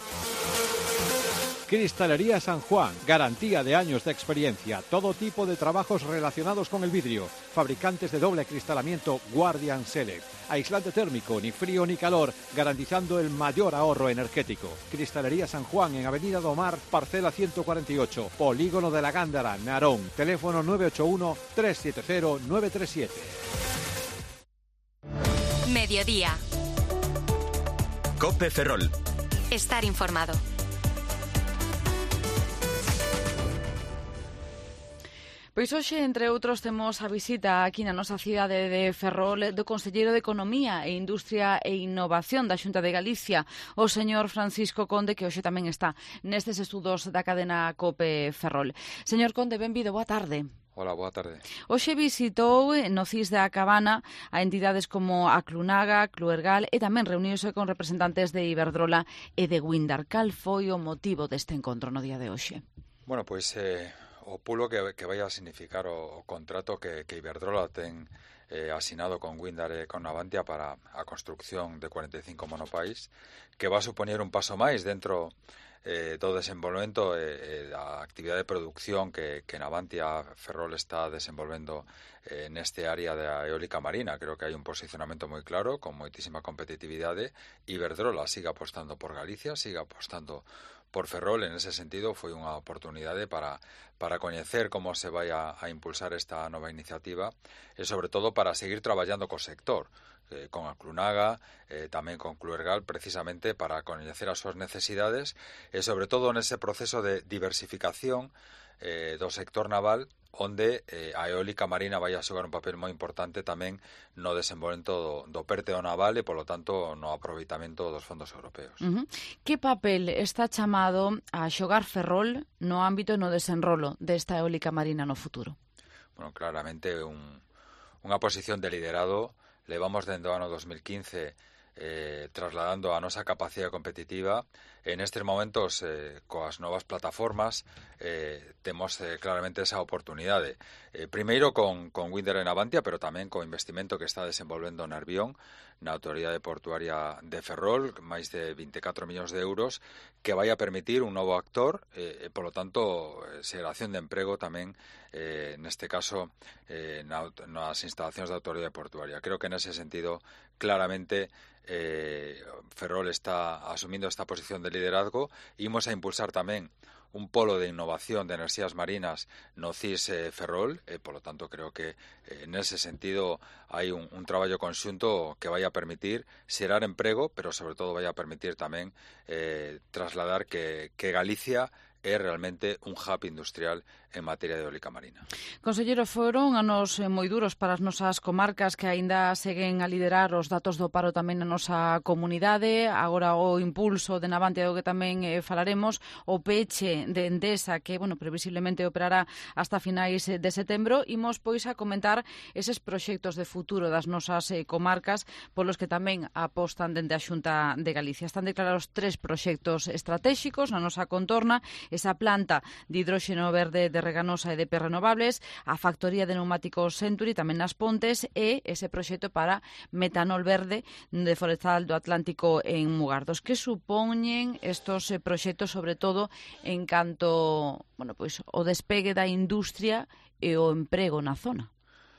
Cristalería San Juan, garantía de años de experiencia, todo tipo de trabajos relacionados con el vidrio, fabricantes de doble acristalamiento Guardian Select, aislante térmico, ni frío ni calor, garantizando el mayor ahorro energético. Cristalería San Juan en Avenida Domar, parcela ciento cuarenta y ocho, Polígono de la Gándara, Narón, teléfono nueve ocho uno, tres siete cero, nueve tres siete. Mediodía. COPE Ferrol. Estar informado. Pois hoxe, entre outros, temos a visita aquí na nosa cidade de Ferrol do Conselleiro de Economía e Industria e Innovación da Xunta de Galicia, o señor Francisco Conde, que hoxe tamén está nestes estudos da cadena COPE Ferrol. Señor Conde, benvido, boa tarde. Hola, boa tarde. Hoxe visitou no C I S da Cabana a entidades como a Clunaga, Cluergal e tamén reuniuse con representantes de Iberdrola e de Windar. Cal foi o motivo deste encontro no día de hoxe? Bueno, pois... Eh... o pulo que, que vai a significar o, o contrato que, que Iberdrola ten eh, asinado con Windar e con Navantia para a construcción de cuarenta e cinco monopais, que va a supoñer un paso máis dentro eh, do desenvolvemento e eh, da actividade de producción que, que Navantia Ferrol está desenvolvendo eh, neste área da eólica marina. Creo que hai un posicionamento moi claro, con moitísima competitividade. Iberdrola sigue apostando por Galicia, sigue apostando por Ferrol. En ese sentido foi unha oportunidade para, para coñecer como se vai a, a impulsar esta nova iniciativa e sobre todo para seguir traballando co sector, eh, con a Clunaga, eh, tamén con Cluergal, precisamente para coñecer as súas necesidades e sobre todo nese proceso de diversificación eh, do sector naval, onde eh, a eólica marina vai a xogar un papel moi importante tamén no desenvolvemento do, do pérteo naval e, polo tanto, no aproveitamento dos fondos europeos. Uh-huh. Que papel está chamado a xogar Ferrol no ámbito e no desenrolo desta eólica marina no futuro? Bueno, claramente un, unha posición de liderado. Levamos dende o ano dos mil quince eh, trasladando a nosa capacidade competitiva. En estes momentos, eh, coas novas plataformas, eh, temos eh, claramente esa oportunidade. Eh, primeiro con, con Windar e Navantia, pero tamén co investimento que está desenvolvendo Nervión, na Autoridade Portuaria de Ferrol, máis de vinte e catro millóns de euros, que vai a permitir un novo actor, eh, e, polo tanto, xeración de emprego tamén, eh, neste caso, eh, na, nas instalacións da Autoridade Portuaria. Creo que nese sentido, claramente, eh, Ferrol está asumindo esta posición de liderazgo. Imos a impulsar tamén un polo de innovación de enerxías marinas no C I S eh, Ferrol, e, polo tanto, creo que eh, nese sentido hai un, un traballo conxunto que vai a permitir xerar emprego, pero sobre todo vai a permitir tamén eh, trasladar que, que Galicia é realmente un hub industrial en materia de eólica marina. Conselleiro, foron anos moi duros para as nosas comarcas que aínda seguen a liderar os datos do paro tamén na nosa comunidade. Agora o impulso de Navantia, do que tamén eh, falaremos, o peche de Endesa, que, bueno, previsiblemente operará hasta finais de setembro. Imos, pois, a comentar eses proxectos de futuro das nosas eh, comarcas polos que tamén apostan dende a Xunta de Galicia. Están declarados tres proxectos estratéxicos na nosa contorna: esa planta de hidróxeno verde de Reganosa e de P Renovables, a factoría de neumáticos Century tamén nas Pontes e ese proxecto para metanol verde de Forestal do Atlántico en Mugardos. Que supoñen estos proxectos, sobre todo en canto, bueno, pois o despegue da industria e o emprego na zona?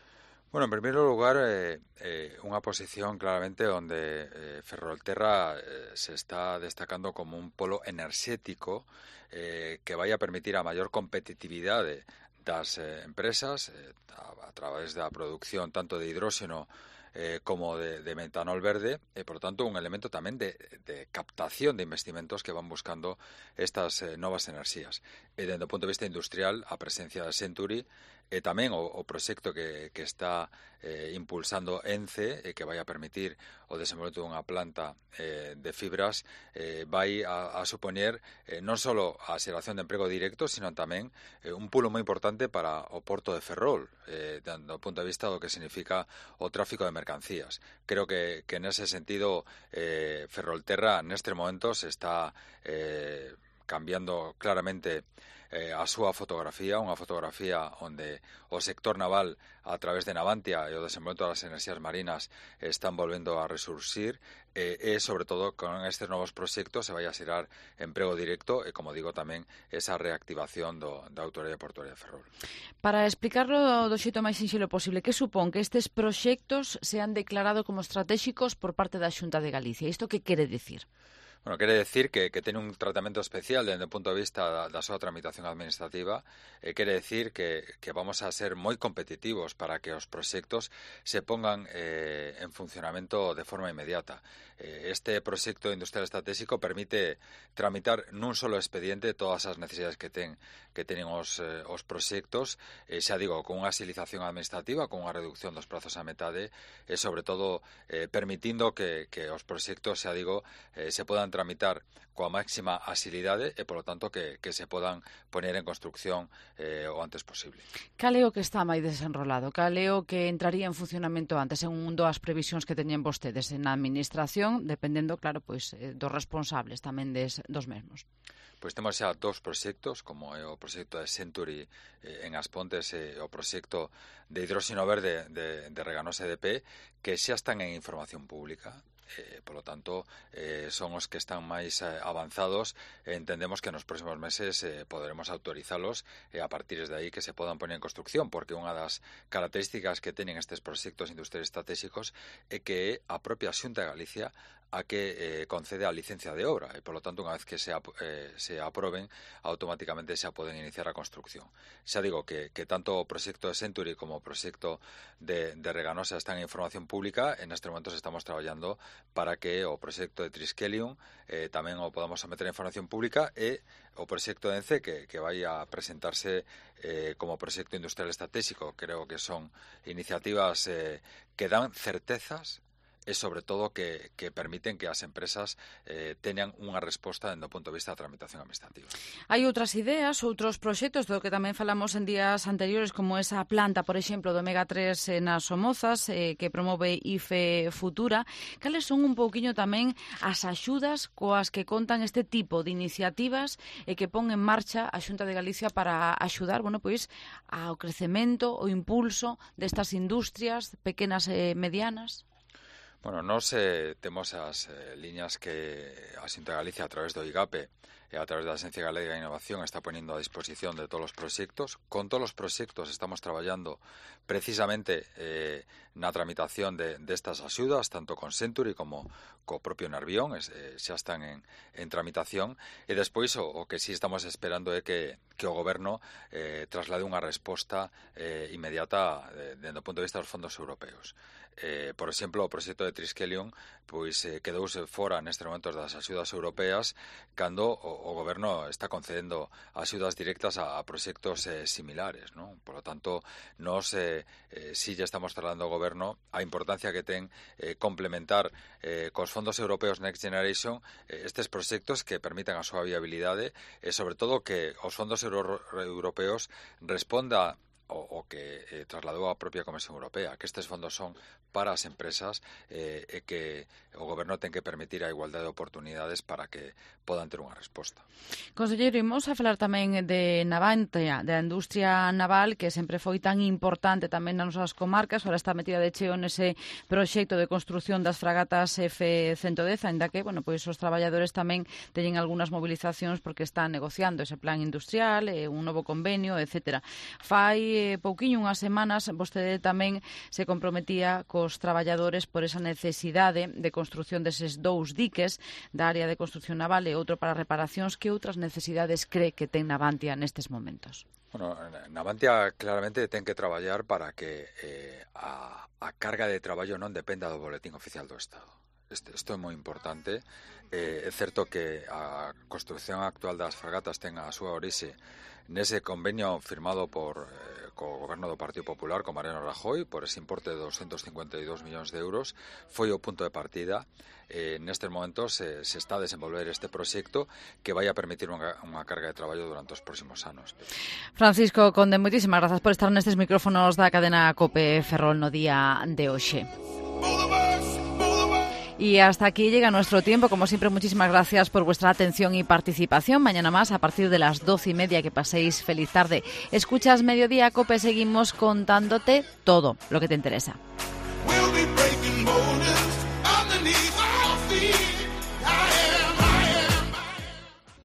Bueno, en primer lugar, eh, eh, unha posición claramente onde eh, Ferrolterra eh, se está destacando como un polo enerxético eh, que vai a permitir a maior competitividade das eh, empresas eh, a, a través da produción tanto de hidróxeno eh, como de, de metanol verde e, por tanto, un elemento tamén de, de captación de investimentos que van buscando estas eh, novas enerxías. E, dende o punto de vista industrial, a presencia de Century e tamén o, o proxecto que, que está eh, impulsando ENCE e que vai a permitir o desenvolvemento dunha planta eh, de fibras eh, vai a, a supoñer eh, non só a xeración de emprego directo, sino tamén eh, un pulo moi importante para o porto de Ferrol, eh, do punto de vista do que significa o tráfico de mercancías. Creo que, que nese sentido eh, Ferrolterra nestes momentos está eh, cambiando claramente eh, a súa fotografía, unha fotografía onde o sector naval a través de Navantia e o desenvolvemento das enerxías marinas están volvendo a resurxir e, e sobre todo con estes novos proxectos se vai a xerar emprego directo e, como digo, tamén esa reactivación do, da Autoridade Portuaria de Ferrol. Para explicarlo do xeito máis sinxelo posible, que supón que estes proxectos sean declarados como estratégicos por parte da Xunta de Galicia? Isto que quere dicir? Bueno, quere decir que, que ten un tratamento especial desde o punto de vista da, da súa tramitación administrativa e quere decir que, que vamos a ser moi competitivos para que os proxectos se pongan eh, en funcionamento de forma inmediata. Eh, este proxecto industrial estratégico permite tramitar nun solo expediente todas as necesidades que ten que teñen os, eh, os proxectos, eh, xa digo, con unha agilización administrativa, con unha reducción dos prazos a metade e, sobre todo, eh, permitindo que, que os proxectos, xa digo, eh, se podan tramitar coa máxima axilidade e, polo tanto, que, que se podan poner en construcción eh, o antes posible. Cal é o que está máis desenrolado? Cal é o que entraría en funcionamento antes, segundo as previsións que teñen vostedes en a administración, dependendo, claro, pois, eh, dos responsables tamén des, dos mesmos? Pois temos xa dous proxectos, como é o proxecto de Century eh, en As Pontes e o proxecto de hidróxeno verde de, de Reganosa E D P, que xa están en información pública. Eh, polo tanto, eh, son os que están máis eh, avanzados e entendemos que nos próximos meses eh, poderemos autorizalos e eh, a partir de aí que se podan poner en construcción, porque unha das características que teñen estes proxectos industriales estratégicos é que a propia Xunta de Galicia a que eh, concede a licencia de obra e, polo tanto, unha vez que se, ap eh, se aproben, automáticamente xa poden iniciar a construcción. Xa digo que, que tanto o proxecto de Century como o proxecto de, de Reganosa están en información pública e nestes momentos estamos traballando para que o proxecto de Triskelion eh, tamén o podamos someter a información pública e o proxecto de ENCE que, que vai a presentarse eh, como proxecto industrial estratégico. Creo que son iniciativas eh, que dan certezas e, sobre todo, que, que permiten que as empresas eh, teñan unha resposta dende o punto de vista da tramitación administrativa. Hai outras ideas, outros proxectos do que tamén falamos en días anteriores, como esa planta, por exemplo, do omega tres nas Somozas, eh, que promove I F E Futura. Cales son un pouquiño tamén as axudas coas que contan este tipo de iniciativas e que pon en marcha a Xunta de Galicia para axudar, bueno, pois, ao crecemento, o impulso destas industrias pequenas e medianas? Bueno, nos eh, temos as eh, liñas que a Xunta de Galicia a través do I G A P e a través da Axencia Galega de Innovación está poniendo a disposición de todos os proxectos. Con todos os proxectos estamos traballando precisamente eh, na tramitación de destas axudas, tanto con Century como co propio Nervión, eh, xa están en, en tramitación, e despois o, o que sí estamos esperando é que, que o Goberno eh, traslade unha resposta eh, inmediata eh, dende o punto de vista dos fondos europeos. Eh, por exemplo, o proxecto de Triskelion pois eh, quedouse fora nestes momentos das axudas europeas cando o, o Goberno está concedendo axudas directas a, a proxectos eh, similares, ¿no? Por lo tanto, nos eh, eh, si ya estamos trasladando ao Goberno a importancia que ten eh, complementar eh, cos fondos europeos Next Generation eh, estes proxectos que permitan a súa viabilidade e, sobre todo, que os fondos euro europeos responda o, o que eh, trasladou a propia Comisión Europea, que estes fondos son para as empresas eh, e que o Goberno ten que permitir a igualdade de oportunidades para que podan ter unha resposta. Conselleiro, imos a falar tamén de Navantia, da industria naval, que sempre foi tan importante tamén nas nosas comarcas, ahora está metida de cheo nese proxecto de construción das fragatas F ciento dez, ainda que, bueno, pois os traballadores tamén teñen algunhas movilizacións porque están negociando ese plan industrial, eh, un novo convenio, etcétera. Fai que pouquiño, unhas semanas, vostede tamén se comprometía cos traballadores por esa necesidade de construción deses dous diques da área de construción naval e outro para reparacións. Que outras necesidades cree que ten Navantia nestes momentos? Bueno, Navantia claramente ten que traballar para que eh, a, a carga de traballo non dependa do boletín oficial do Estado. Isto, isto é moi importante. Eh, é certo que a construción actual das fragatas ten a súa orixe nese convenio firmado por eh, co goberno do Partido Popular con Mariano Rajoy por ese importe de doscientos cincuenta e dous millóns de euros. Foi o punto de partida. Eh, nestes momentos se, se está a desenvolver este proxecto que vai a permitir unha, unha carga de traballo durante os próximos anos. Francisco Conde, moitísimas grazas por estar nestes micrófonos da cadena COPE Ferrol no día de hoxe. Y hasta aquí llega nuestro tiempo. Como siempre, muchísimas gracias por vuestra atención y participación. Mañana más a partir de las doce y media. Que paséis feliz tarde. Escuchas Mediodía COPE. Seguimos contándote todo lo que te interesa.